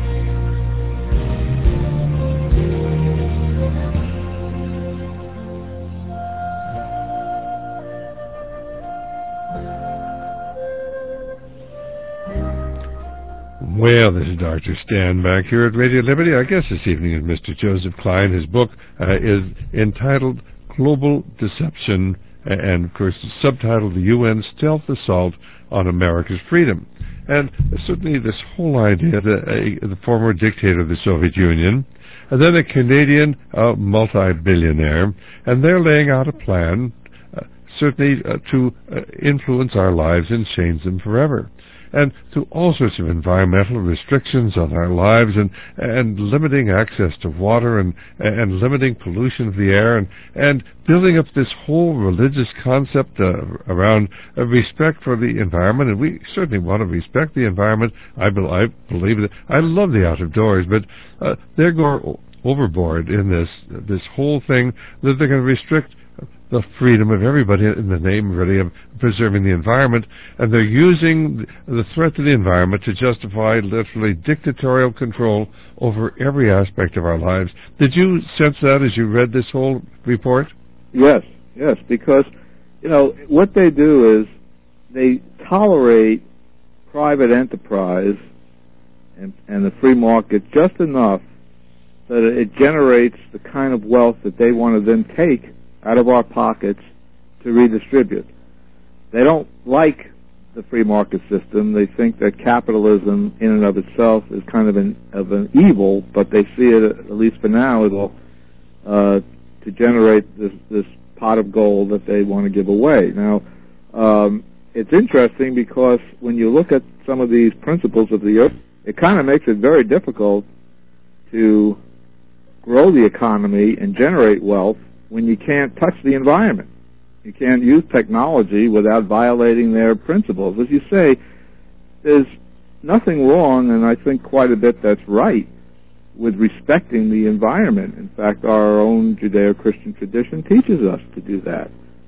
Well, this is Dr. Stan back here at Radio Liberty. Our guest this evening is Mr. Joseph Klein. His book is entitled Global Deception, and of course subtitled The UN Stealth Assault on America's Freedom. And certainly this whole idea that the former dictator of the Soviet Union, and then a Canadian multi-billionaire, and they're laying out a plan certainly to influence our lives and change them forever. And through all sorts of environmental restrictions on our lives, and limiting access to water, and limiting pollution of the air, and building up this whole religious concept around respect for the environment. And we certainly want to respect the environment. I believe that. I love the out of doors, but they're going overboard in this whole thing that they're going to restrict the freedom of everybody in the name, really, of preserving the environment. And they're using the threat to the environment to justify literally dictatorial control over every aspect of our lives. Did you sense that as you read this whole report? Yes, because, what they do is they tolerate private enterprise and the free market just enough that it generates the kind of wealth that they want to then take out of our pockets to redistribute. They don't like the free market system. They think that capitalism in and of itself is kind of an evil, but they see it, at least for now, to generate this pot of gold that they want to give away. Now, it's interesting because when you look at some of these principles of the earth, it kind of makes it very difficult to grow the economy and generate wealth when you can't touch the environment. You can't use technology without violating their principles. As you say, there's nothing wrong, and I think quite a bit that's right, with respecting the environment. In fact, our own Judeo-Christian tradition teaches us to do that.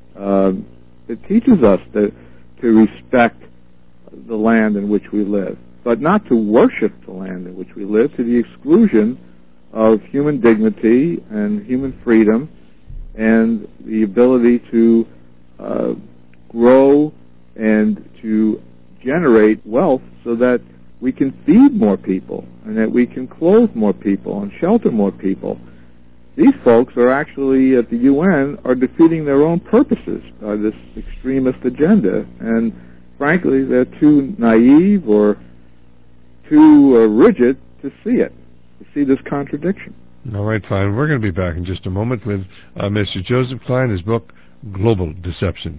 It teaches us to respect the land in which we live, but not to worship the land in which we live to the exclusion of human dignity and human freedom and the ability to grow and to generate wealth so that we can feed more people and that we can clothe more people and shelter more people. These folks are actually, at the UN, are defeating their own purposes by this extremist agenda. And frankly, they're too naive or too rigid to see it, to see this contradiction. All right, fine. We're going to be back in just a moment with Mr. Joseph Klein, his book, Global Deception.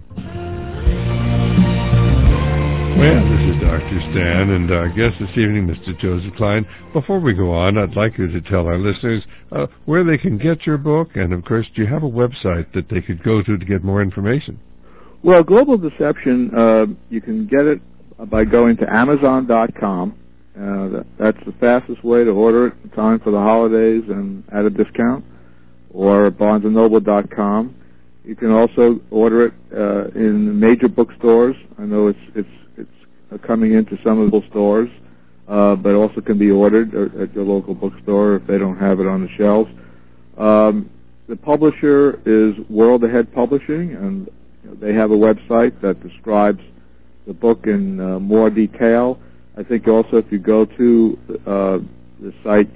Well, this is Dr. Stan, and our guest this evening, Mr. Joseph Klein. Before we go on, I'd like you to tell our listeners where they can get your book, and of course, do you have a website that they could go to get more information? Well, Global Deception, you can get it by going to Amazon.com. That's the fastest way to order it in time for the holidays and at a discount, or BarnesandNoble.com. You can also order it in major bookstores. I know it's coming into some of the stores, but also can be ordered at your local bookstore if they don't have it on the shelves. The publisher is World Ahead Publishing, and they have a website that describes the book in more detail. I think also if you go to the site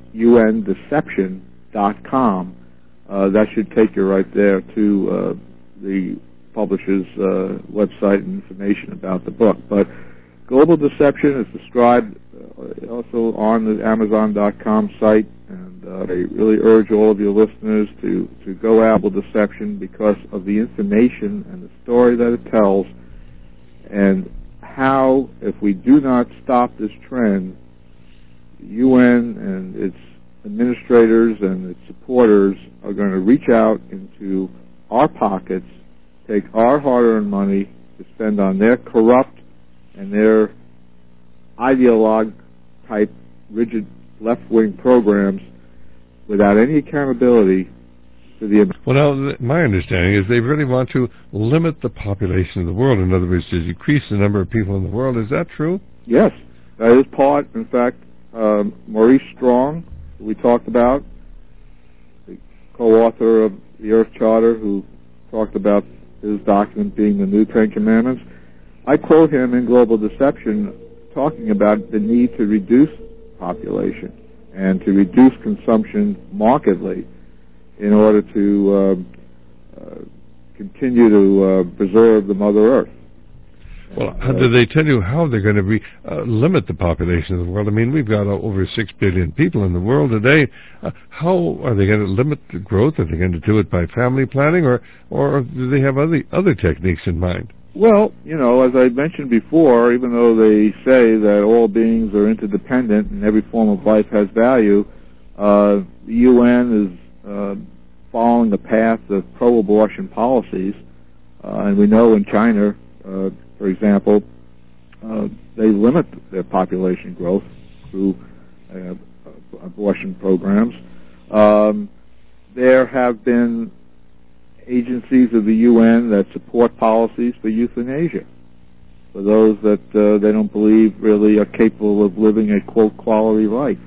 undeception.com, that should take you right there to the publisher's website and information about the book. But Global Deception is described also on the Amazon.com site, and I really urge all of your listeners to go Global Deception because of the information and the story that it tells, and how, if we do not stop this trend, the UN and its administrators and its supporters are going to reach out into our pockets, take our hard-earned money to spend on their corrupt and their ideologue-type, rigid left-wing programs without any accountability to the... Well, now, my understanding is they really want to limit the population of the world. In other words, to decrease the number of people in the world. Is that true? Yes, that is part. In fact, Maurice Strong, who we talked about, the co-author of the Earth Charter, who talked about his document being the New Ten Commandments, I quote him in Global Deception talking about the need to reduce population and to reduce consumption markedly in order to continue to preserve the Mother Earth. Well, do they tell you how they're going to limit the population of the world? I mean, we've got over 6 billion people in the world today. How are they going to limit the growth? Are they going to do it by family planning, or do they have other techniques in mind? Well, as I mentioned before, even though they say that all beings are interdependent and every form of life has value, the UN is following the path of pro-abortion policies, and we know in China, for example, they limit their population growth through abortion programs. There have been agencies of the UN that support policies for euthanasia, for those that they don't believe really are capable of living a, quote, quality life.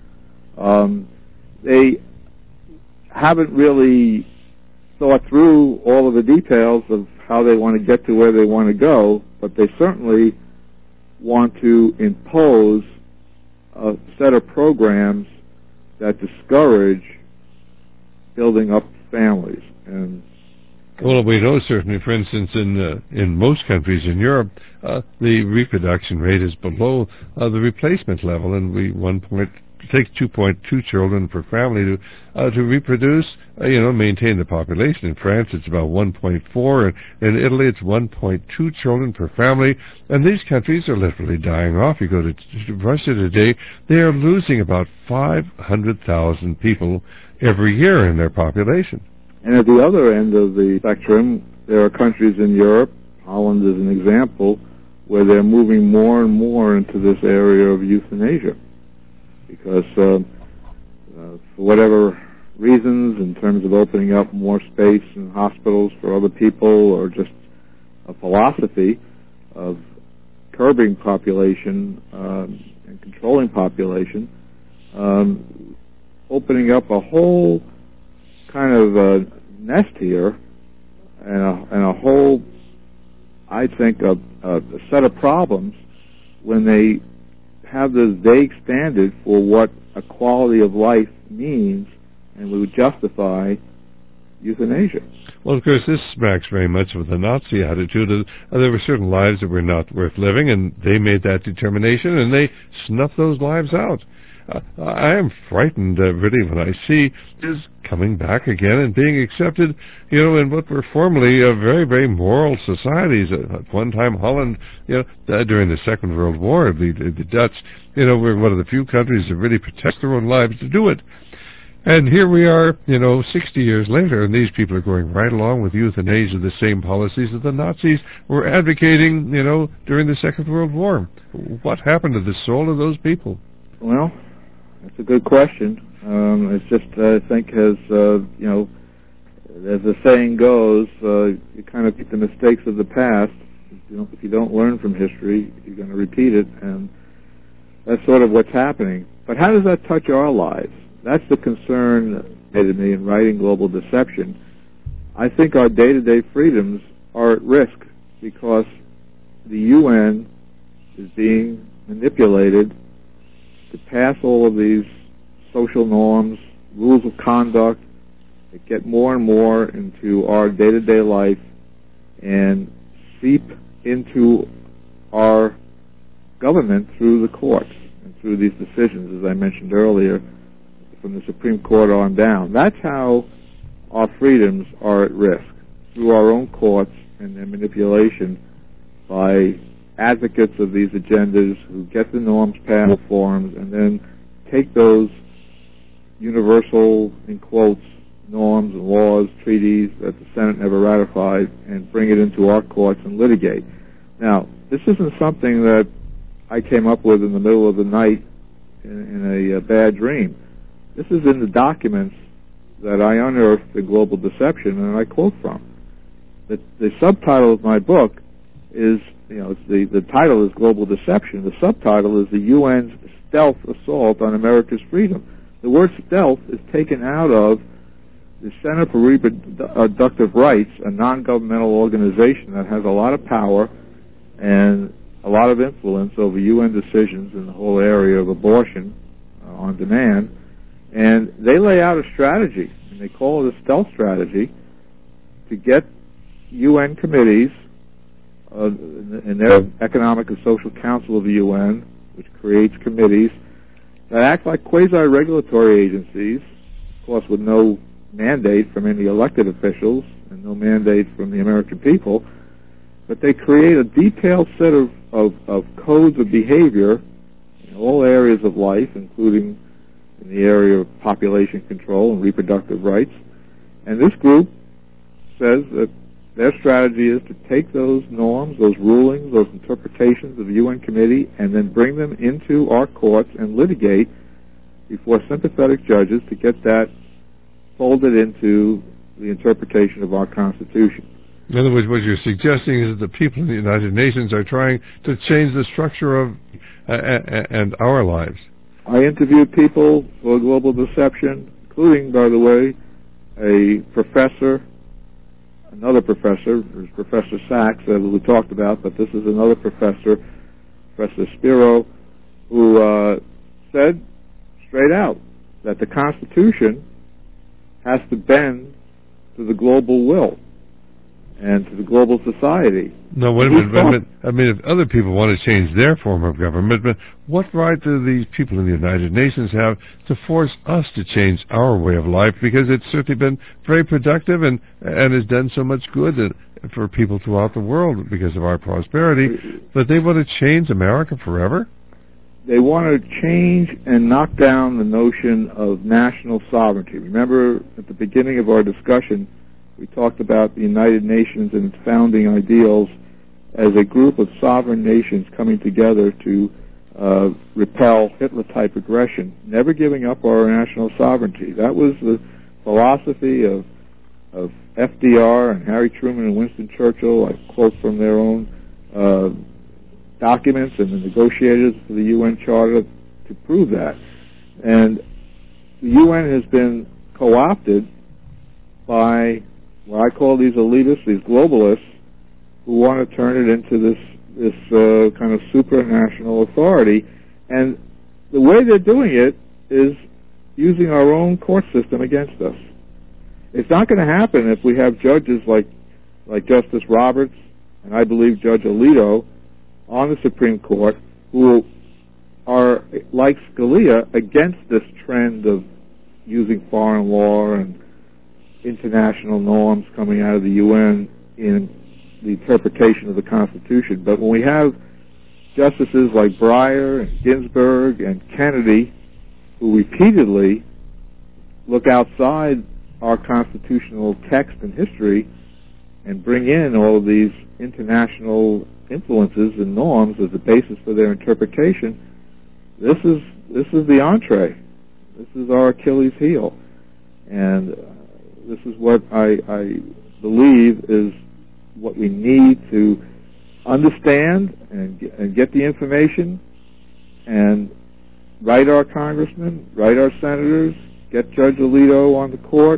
They haven't really thought through all of the details of how they want to get to where they want to go, but they certainly want to impose a set of programs that discourage building up families. And well, we know certainly, for instance, in most countries in Europe, the reproduction rate is below the replacement level, and it takes 2.2 children per family to reproduce, maintain the population. In France, it's about 1.4, and in Italy, it's 1.2 children per family, and these countries are literally dying off. You go to Russia today, they are losing about 500,000 people every year in their population. And at the other end of the spectrum, there are countries in Europe, Holland is an example, where they're moving more and more into this area of euthanasia. Because for whatever reasons, in terms of opening up more space in hospitals for other people, or just a philosophy of curbing population and controlling population, opening up a whole kind of nest here, and a whole, I think, a set of problems when they have this vague standard for what a quality of life means, and we would justify euthanasia. Well, of course, this smacks very much of the Nazi attitude. There were certain lives that were not worth living, and they made that determination, and they snuffed those lives out. I am frightened, really, when I see this coming back again and being accepted, in what were formerly very, very moral societies. At one time, Holland, during the Second World War, the Dutch, were one of the few countries that really protect their own lives to do it. And here we are, 60 years later, and these people are going right along with euthanasia, the same policies that the Nazis were advocating, during the Second World War. What happened to the soul of those people? Well, that's a good question. It's just, I think, as the saying goes, you kind of pick the mistakes of the past. If you don't learn from history, you're going to repeat it, and that's sort of what's happening. But how does that touch our lives? That's the concern to me in writing Global Deception. I think our day-to-day freedoms are at risk because the UN is being manipulated to pass all of these social norms, rules of conduct that get more and more into our day-to-day life and seep into our government through the courts and through these decisions, as I mentioned earlier, from the Supreme Court on down. That's how our freedoms are at risk, through our own courts and their manipulation by advocates of these agendas who get the norms panel forms and then take those universal, in quotes, norms and laws, treaties that the Senate never ratified and bring it into our courts and litigate. Now, this isn't something that I came up with in the middle of the night in a bad dream. This is in the documents that I unearthed in Global Deception, and I quote from. The subtitle of my book is, the title is Global Deception. The subtitle is the UN's Stealth Assault on America's Freedom. The word stealth is taken out of the Center for Reproductive Rights, a non-governmental organization that has a lot of power and a lot of influence over UN decisions in the whole area of abortion on demand. And they lay out a strategy, and they call it a stealth strategy, to get UN committees in their Economic and Social Council of the UN, which creates committees that act like quasi-regulatory agencies, of course with no mandate from any elected officials and no mandate from the American people, but they create a detailed set of codes of behavior in all areas of life, including in the area of population control and reproductive rights. And this group says that their strategy is to take those norms, those rulings, those interpretations of the UN committee, and then bring them into our courts and litigate before sympathetic judges to get that folded into the interpretation of our Constitution. In other words, what you're suggesting is that the people in the United Nations are trying to change the structure of and our lives. I interviewed people for Global Deception, including, by the way, another professor, Professor Sachs, that we talked about, but this is another professor, Professor Spiro, who said straight out that the Constitution has to bend to the global will and to the global society. No, wait a minute. I mean, if other people want to change their form of government, but what right do these people in the United Nations have to force us to change our way of life? Because it's certainly been very productive and has done so much good for people throughout the world because of our prosperity. But they want to change America forever? They want to change and knock down the notion of national sovereignty. Remember, at the beginning of our discussion, we talked about the United Nations and its founding ideals as a group of sovereign nations coming together to repel Hitler-type aggression, never giving up our national sovereignty. That was the philosophy of FDR and Harry Truman and Winston Churchill. I quote from their own documents and the negotiators for the UN Charter to prove that. And the UN has been co-opted by what I call these elitists, these globalists, who want to turn it into this kind of supranational authority. And the way they're doing it is using our own court system against us. It's not going to happen if we have judges like Justice Roberts and I believe Judge Alito on the Supreme Court who are, like Scalia, against this trend of using foreign law and international norms coming out of the UN in the interpretation of the Constitution. But when we have justices like Breyer and Ginsburg and Kennedy who repeatedly look outside our constitutional text and history and bring in all of these international influences and norms as the basis for their interpretation, this is the entree. This is our Achilles heel. And this is what I believe is what we need to understand and get the information and write our congressmen, write our senators, get Judge Alito on the court,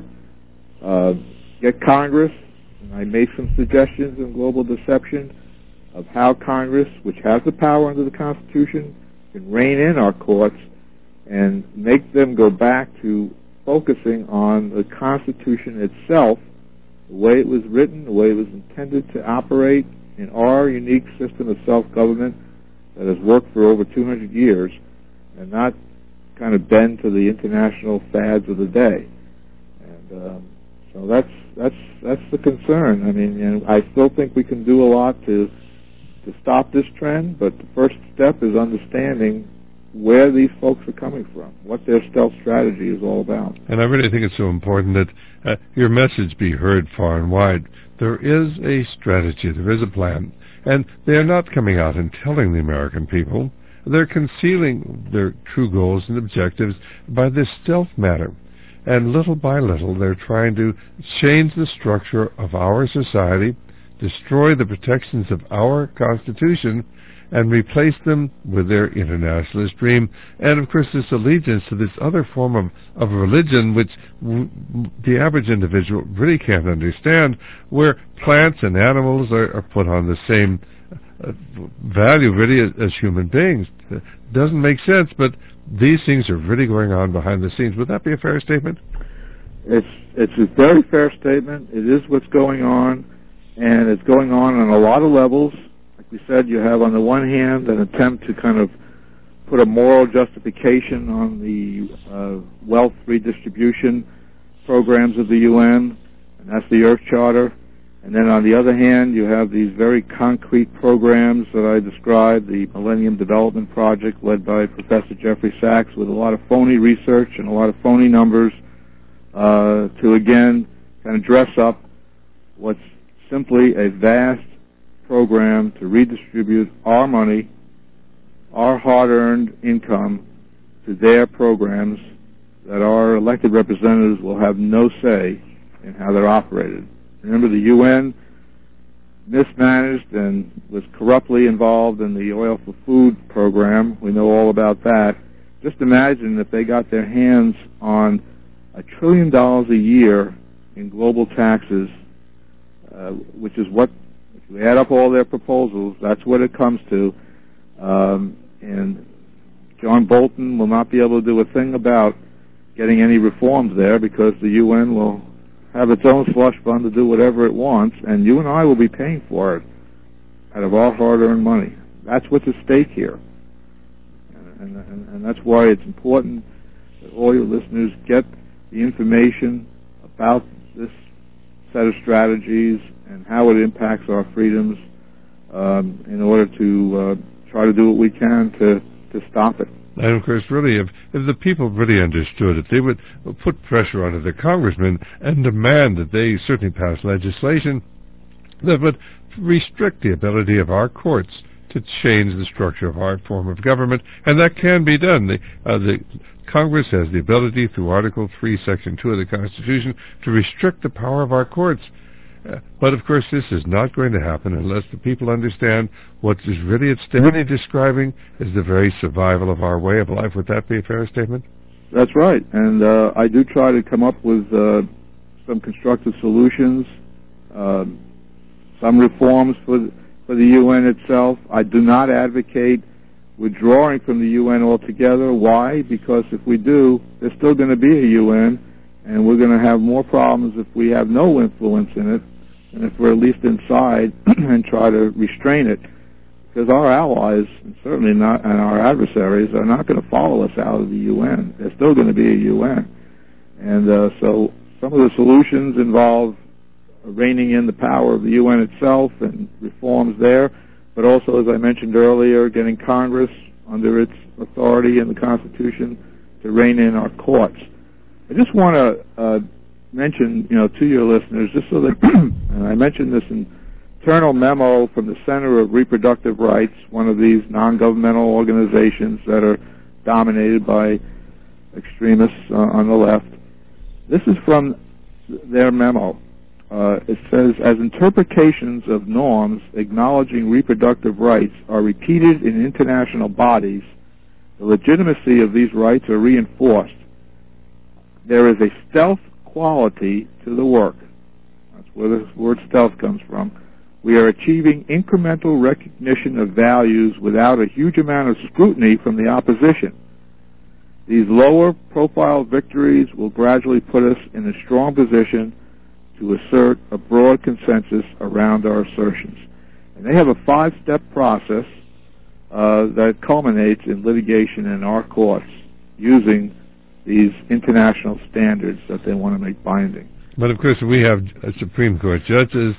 get Congress. And I made some suggestions in Global Deception of how Congress, which has the power under the Constitution, can rein in our courts and make them go back to focusing on the Constitution itself, the way it was written, the way it was intended to operate in our unique system of self-government that has worked for over 200 years, and not kind of bend to the international fads of the day. And so that's the concern. I mean, and I still think we can do a lot to stop this trend, but the first step is understanding where these folks are coming from, what their stealth strategy is all about. And I really think it's so important that your message be heard far and wide. There is a strategy, there is a plan, and they are not coming out and telling the American people. They're concealing their true goals and objectives by this stealth matter. And little by little, they're trying to change the structure of our society, destroy the protections of our Constitution, and replace them with their internationalist dream, and of course this allegiance to this other form of religion which the average individual really can't understand, where plants and animals are put on the same value really as human beings. It doesn't make sense, but these things are really going on behind the scenes. Would that be a fair statement? It's a very fair statement. It is what's going on, and it's going on a lot of levels. We said you have on the one hand an attempt to kind of put a moral justification on the wealth redistribution programs of the UN, and that's the Earth Charter. And then on the other hand, you have these very concrete programs that I described, the Millennium Development Project led by Professor Jeffrey Sachs, with a lot of phony research and a lot of phony numbers to again kind of dress up what's simply a vast program to redistribute our money, our hard-earned income, to their programs that our elected representatives will have no say in how they're operated. Remember, the UN mismanaged and was corruptly involved in the Oil for Food program. We know all about that. Just imagine if they got their hands on $1 trillion a year in global taxes, which is what, if you add up all their proposals, that's what it comes to. And John Bolton will not be able to do a thing about getting any reforms there because the UN will have its own slush fund to do whatever it wants, and you and I will be paying for it out of our hard-earned money. That's what's at stake here. And that's why it's important that all your listeners get the information about this set of strategies and how it impacts our freedoms in order to try to do what we can to stop it. And, of course, really, if the people really understood, if they would put pressure onto the congressmen and demand that they certainly pass legislation that would restrict the ability of our courts to change the structure of our form of government, and that can be done. The Congress has the ability, through Article 3, Section 2 of the Constitution, to restrict the power of our courts. But, of course, this is not going to happen unless the people understand what is really at stake. Really describing is the very survival of our way of life. Would that be a fair statement? That's right. And I do try to come up with some constructive solutions, some reforms for the UN itself. I do not advocate withdrawing from the UN altogether. Why? Because if we do, there's still going to be a UN, and we're going to have more problems if we have no influence in it, and if we're at least inside and try to restrain it. Because our allies, and certainly not, and our adversaries, are not going to follow us out of the UN. There's still going to be a UN. And so some of the solutions involve reining in the power of the UN itself and reforms there, but also, as I mentioned earlier, getting Congress under its authority in the Constitution to rein in our courts. I just want to mention, to your listeners, just so that, and I mentioned this internal memo from the Center of Reproductive Rights, one of these non-governmental organizations that are dominated by extremists on the left. This is from their memo. It says, as interpretations of norms acknowledging reproductive rights are repeated in international bodies, the legitimacy of these rights are reinforced. There is a stealth quality to the work. That's where the word stealth comes from. We are achieving incremental recognition of values without a huge amount of scrutiny from the opposition. These lower profile victories will gradually put us in a strong position to assert a broad consensus around our assertions. And they have a 5-step process that culminates in litigation in our courts using these international standards that they want to make binding. But, of course, we have Supreme Court justices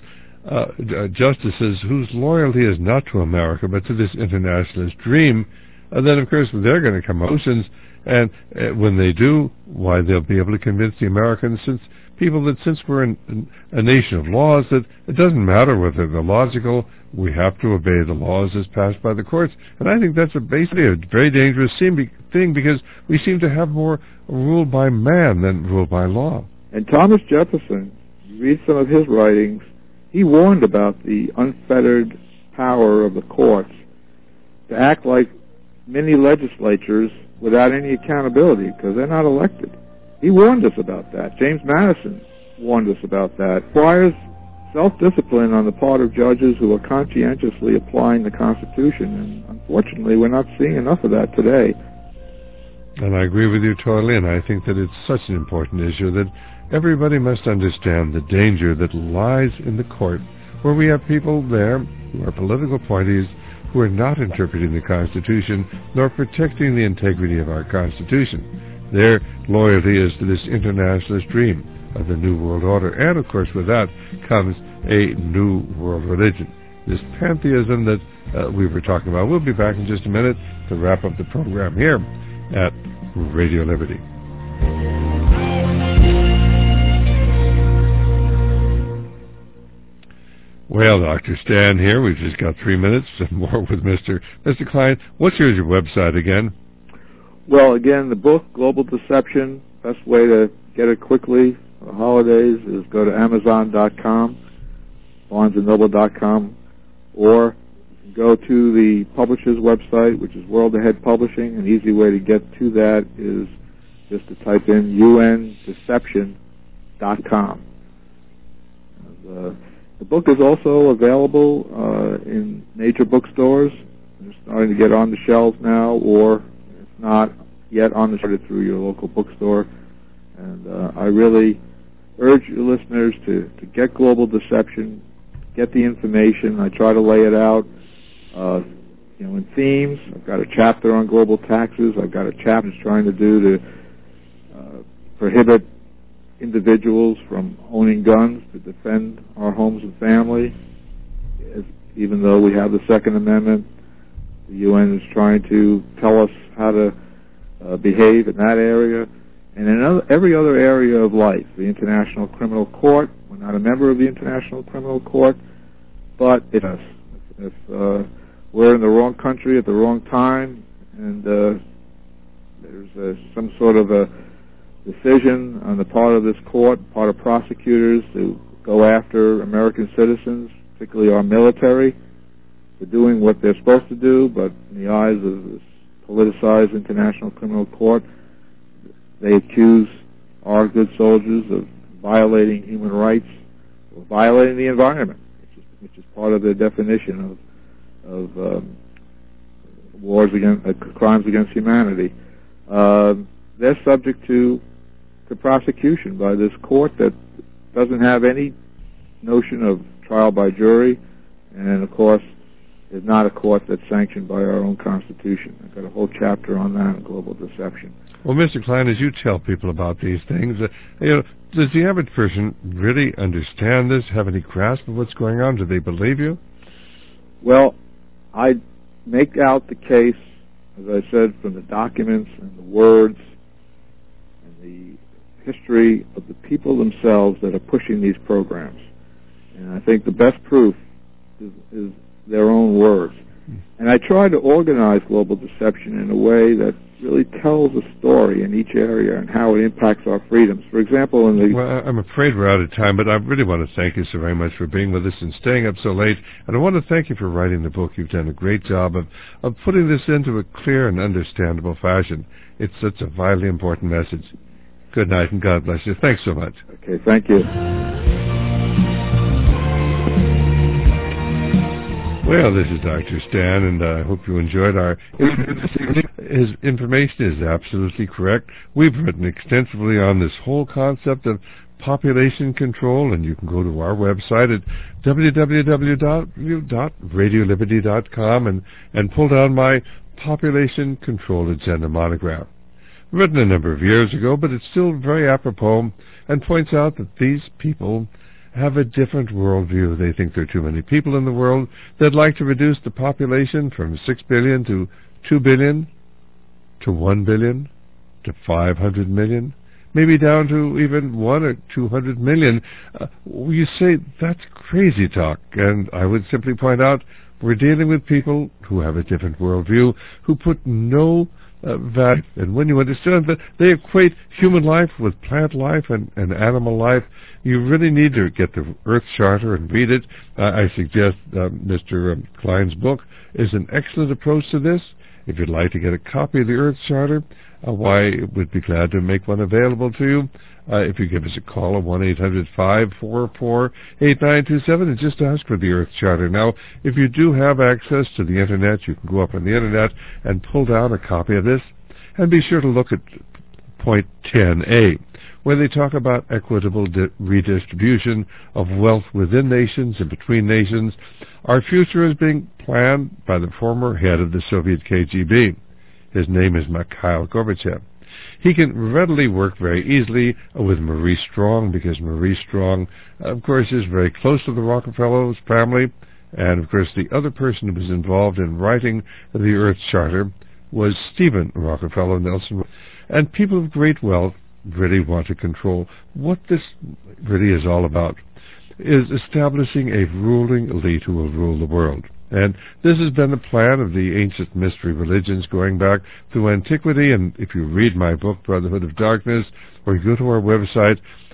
whose loyalty is not to America but to this internationalist dream. And then, of course, they're going to come up with motions, and when they do, why, they'll be able to convince the Americans, since we're a nation of laws, that it doesn't matter whether they're logical, we have to obey the laws as passed by the courts. And I think that's basically a very dangerous thing, because we seem to have more rule by man than rule by law. And Thomas Jefferson, you read some of his writings, he warned about the unfettered power of the courts to act like mini legislatures without any accountability, because they're not elected. He warned us about that. James Madison warned us about that. It requires self-discipline on the part of judges who are conscientiously applying the Constitution, and unfortunately we're not seeing enough of that today. And I agree with you totally, and I think that it's such an important issue that everybody must understand the danger that lies in the court, where we have people there who are political parties who are not interpreting the Constitution nor protecting the integrity of our Constitution. Their loyalty is to this internationalist dream of the New World Order. And, of course, with that comes a new world religion, this pantheism that we were talking about. We'll be back in just a minute to wrap up the program here at Radio Liberty. Well, Dr. Stan here. We've just got 3 minutes and more with Mr. Klein. What's your website again? Well, again, the book, Global Deception, best way to get it quickly, for the holidays is go to Amazon.com, BarnesandNoble.com, or go to the publisher's website, which is World Ahead Publishing. An easy way to get to that is just to type in undeception.com. The book is also available in major bookstores. They're starting to get on the shelves now, or if not yet on the shelves, through your local bookstore. And I really urge your listeners to get Global Deception, get the information. I try to lay it out, in themes. I've got a chapter on global taxes. I've got a chapter trying to do to prohibit individuals from owning guns to defend our homes and family. Even though we have the Second Amendment, the UN is trying to tell us how to behave in that area. And in every other area of life, the International Criminal Court, we're not a member of the International Criminal Court, but if we're in the wrong country at the wrong time, and there's some sort of a decision on the part of this court, part of prosecutors, to go after American citizens, particularly our military, for doing what they're supposed to do, but in the eyes of this politicized International Criminal Court, they accuse our good soldiers of violating human rights or violating the environment, which is part of their definition of wars against crimes against humanity. They're subject to prosecution by this court that doesn't have any notion of trial by jury, and of course is not a court that's sanctioned by our own Constitution. I've got a whole chapter on that in Global Deception. Well, Mr. Klein, as you tell people about these things, does the average person really understand this, have any grasp of what's going on? Do they believe you? Well, I make out the case, as I said, from the documents and the words and the history of the people themselves that are pushing these programs. And I think the best proof is their own words. And I try to organize Global Deception in a way that really tells a story in each area and how it impacts our freedoms. For example, Well, I'm afraid we're out of time, but I really want to thank you so very much for being with us and staying up so late. And I want to thank you for writing the book. You've done a great job of putting this into a clear and understandable fashion. It's such a vitally important message. Good night, and God bless you. Thanks so much. Okay, thank you. Well, this is Dr. Stan, and I hope you enjoyed our His information is absolutely correct. We've written extensively on this whole concept of population control, and you can go to our website at www.radioliberty.com and pull down my Population Control Agenda monograph. Written a number of years ago, but it's still very apropos and points out that these people have a different worldview. They think there are too many people in the world. They'd like to reduce the population from 6 billion to 2 billion, to 1 billion, to 500 million, maybe down to even 1 or 200 million. You say, that's crazy talk. And I would simply point out, we're dealing with people who have a different worldview, who put no value. And when you understand that they equate human life with plant life and animal life, you really need to get the Earth Charter and read it. I suggest Mr. Klein's book is an excellent approach to this. If you'd like to get a copy of the Earth Charter, we'd be glad to make one available to you. If you give us a call at 1-800-544-8927 and just ask for the Earth Charter. Now, if you do have access to the Internet, you can go up on the Internet and pull down a copy of this. And be sure to look at point 10A, where they talk about equitable redistribution of wealth within nations and between nations. Our future is being planned by the former head of the Soviet KGB. His name is Mikhail Gorbachev. He can readily work very easily with Maurice Strong, because Maurice Strong, of course, is very close to the Rockefeller family. And, of course, the other person who was involved in writing the Earth Charter was Stephen Rockefeller Nelson. And people of great wealth really want to control. What this really is all about is establishing a ruling elite who will rule the world. And this has been the plan of the ancient mystery religions going back through antiquity. And if you read my book, Brotherhood of Darkness, or you go to our website,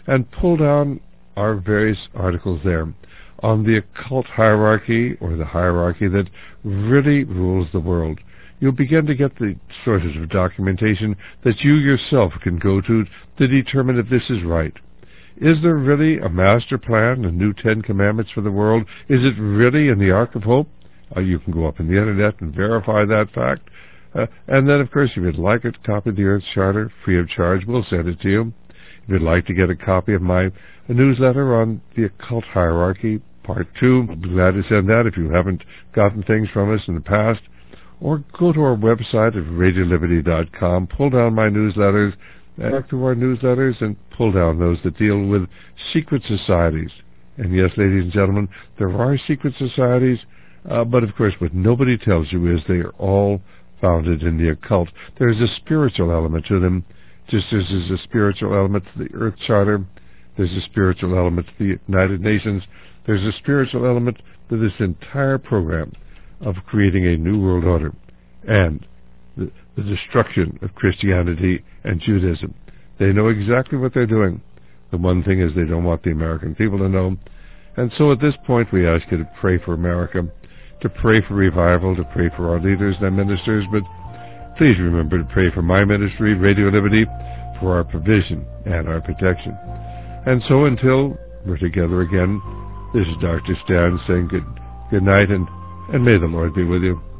and pull down our various articles there on the occult hierarchy, or the hierarchy that really rules the world. You'll begin to get the sources of documentation that you yourself can go to determine if this is right. Is there really a master plan, a new 10 Commandments for the world? Is it really in the Ark of Hope? You can go up on the Internet and verify that fact. And then, of course, if you'd like a copy of the Earth Charter, free of charge, we'll send it to you. If you'd like to get a copy of my newsletter on the occult hierarchy, Part 2, I'll be glad to send that if you haven't gotten things from us in the past. Or go to our website at radioliberty.com, pull down my newsletters, back to our newsletters, and pull down those that deal with secret societies. And yes, ladies and gentlemen, there are secret societies, but of course what nobody tells you is they are all founded in the occult. There's a spiritual element to them, just as there's a spiritual element to the Earth Charter, there's a spiritual element to the United Nations, there's a spiritual element to this entire program of creating a new world order and the destruction of Christianity and Judaism. They know exactly what they're doing. The one thing is they don't want the American people to know. And so at this point we ask you to pray for America, to pray for revival, to pray for our leaders and our ministers, but please remember to pray for my ministry, Radio Liberty, for our provision and our protection. And so until we're together again, this is Dr. Stan saying good night, and may the Lord be with you.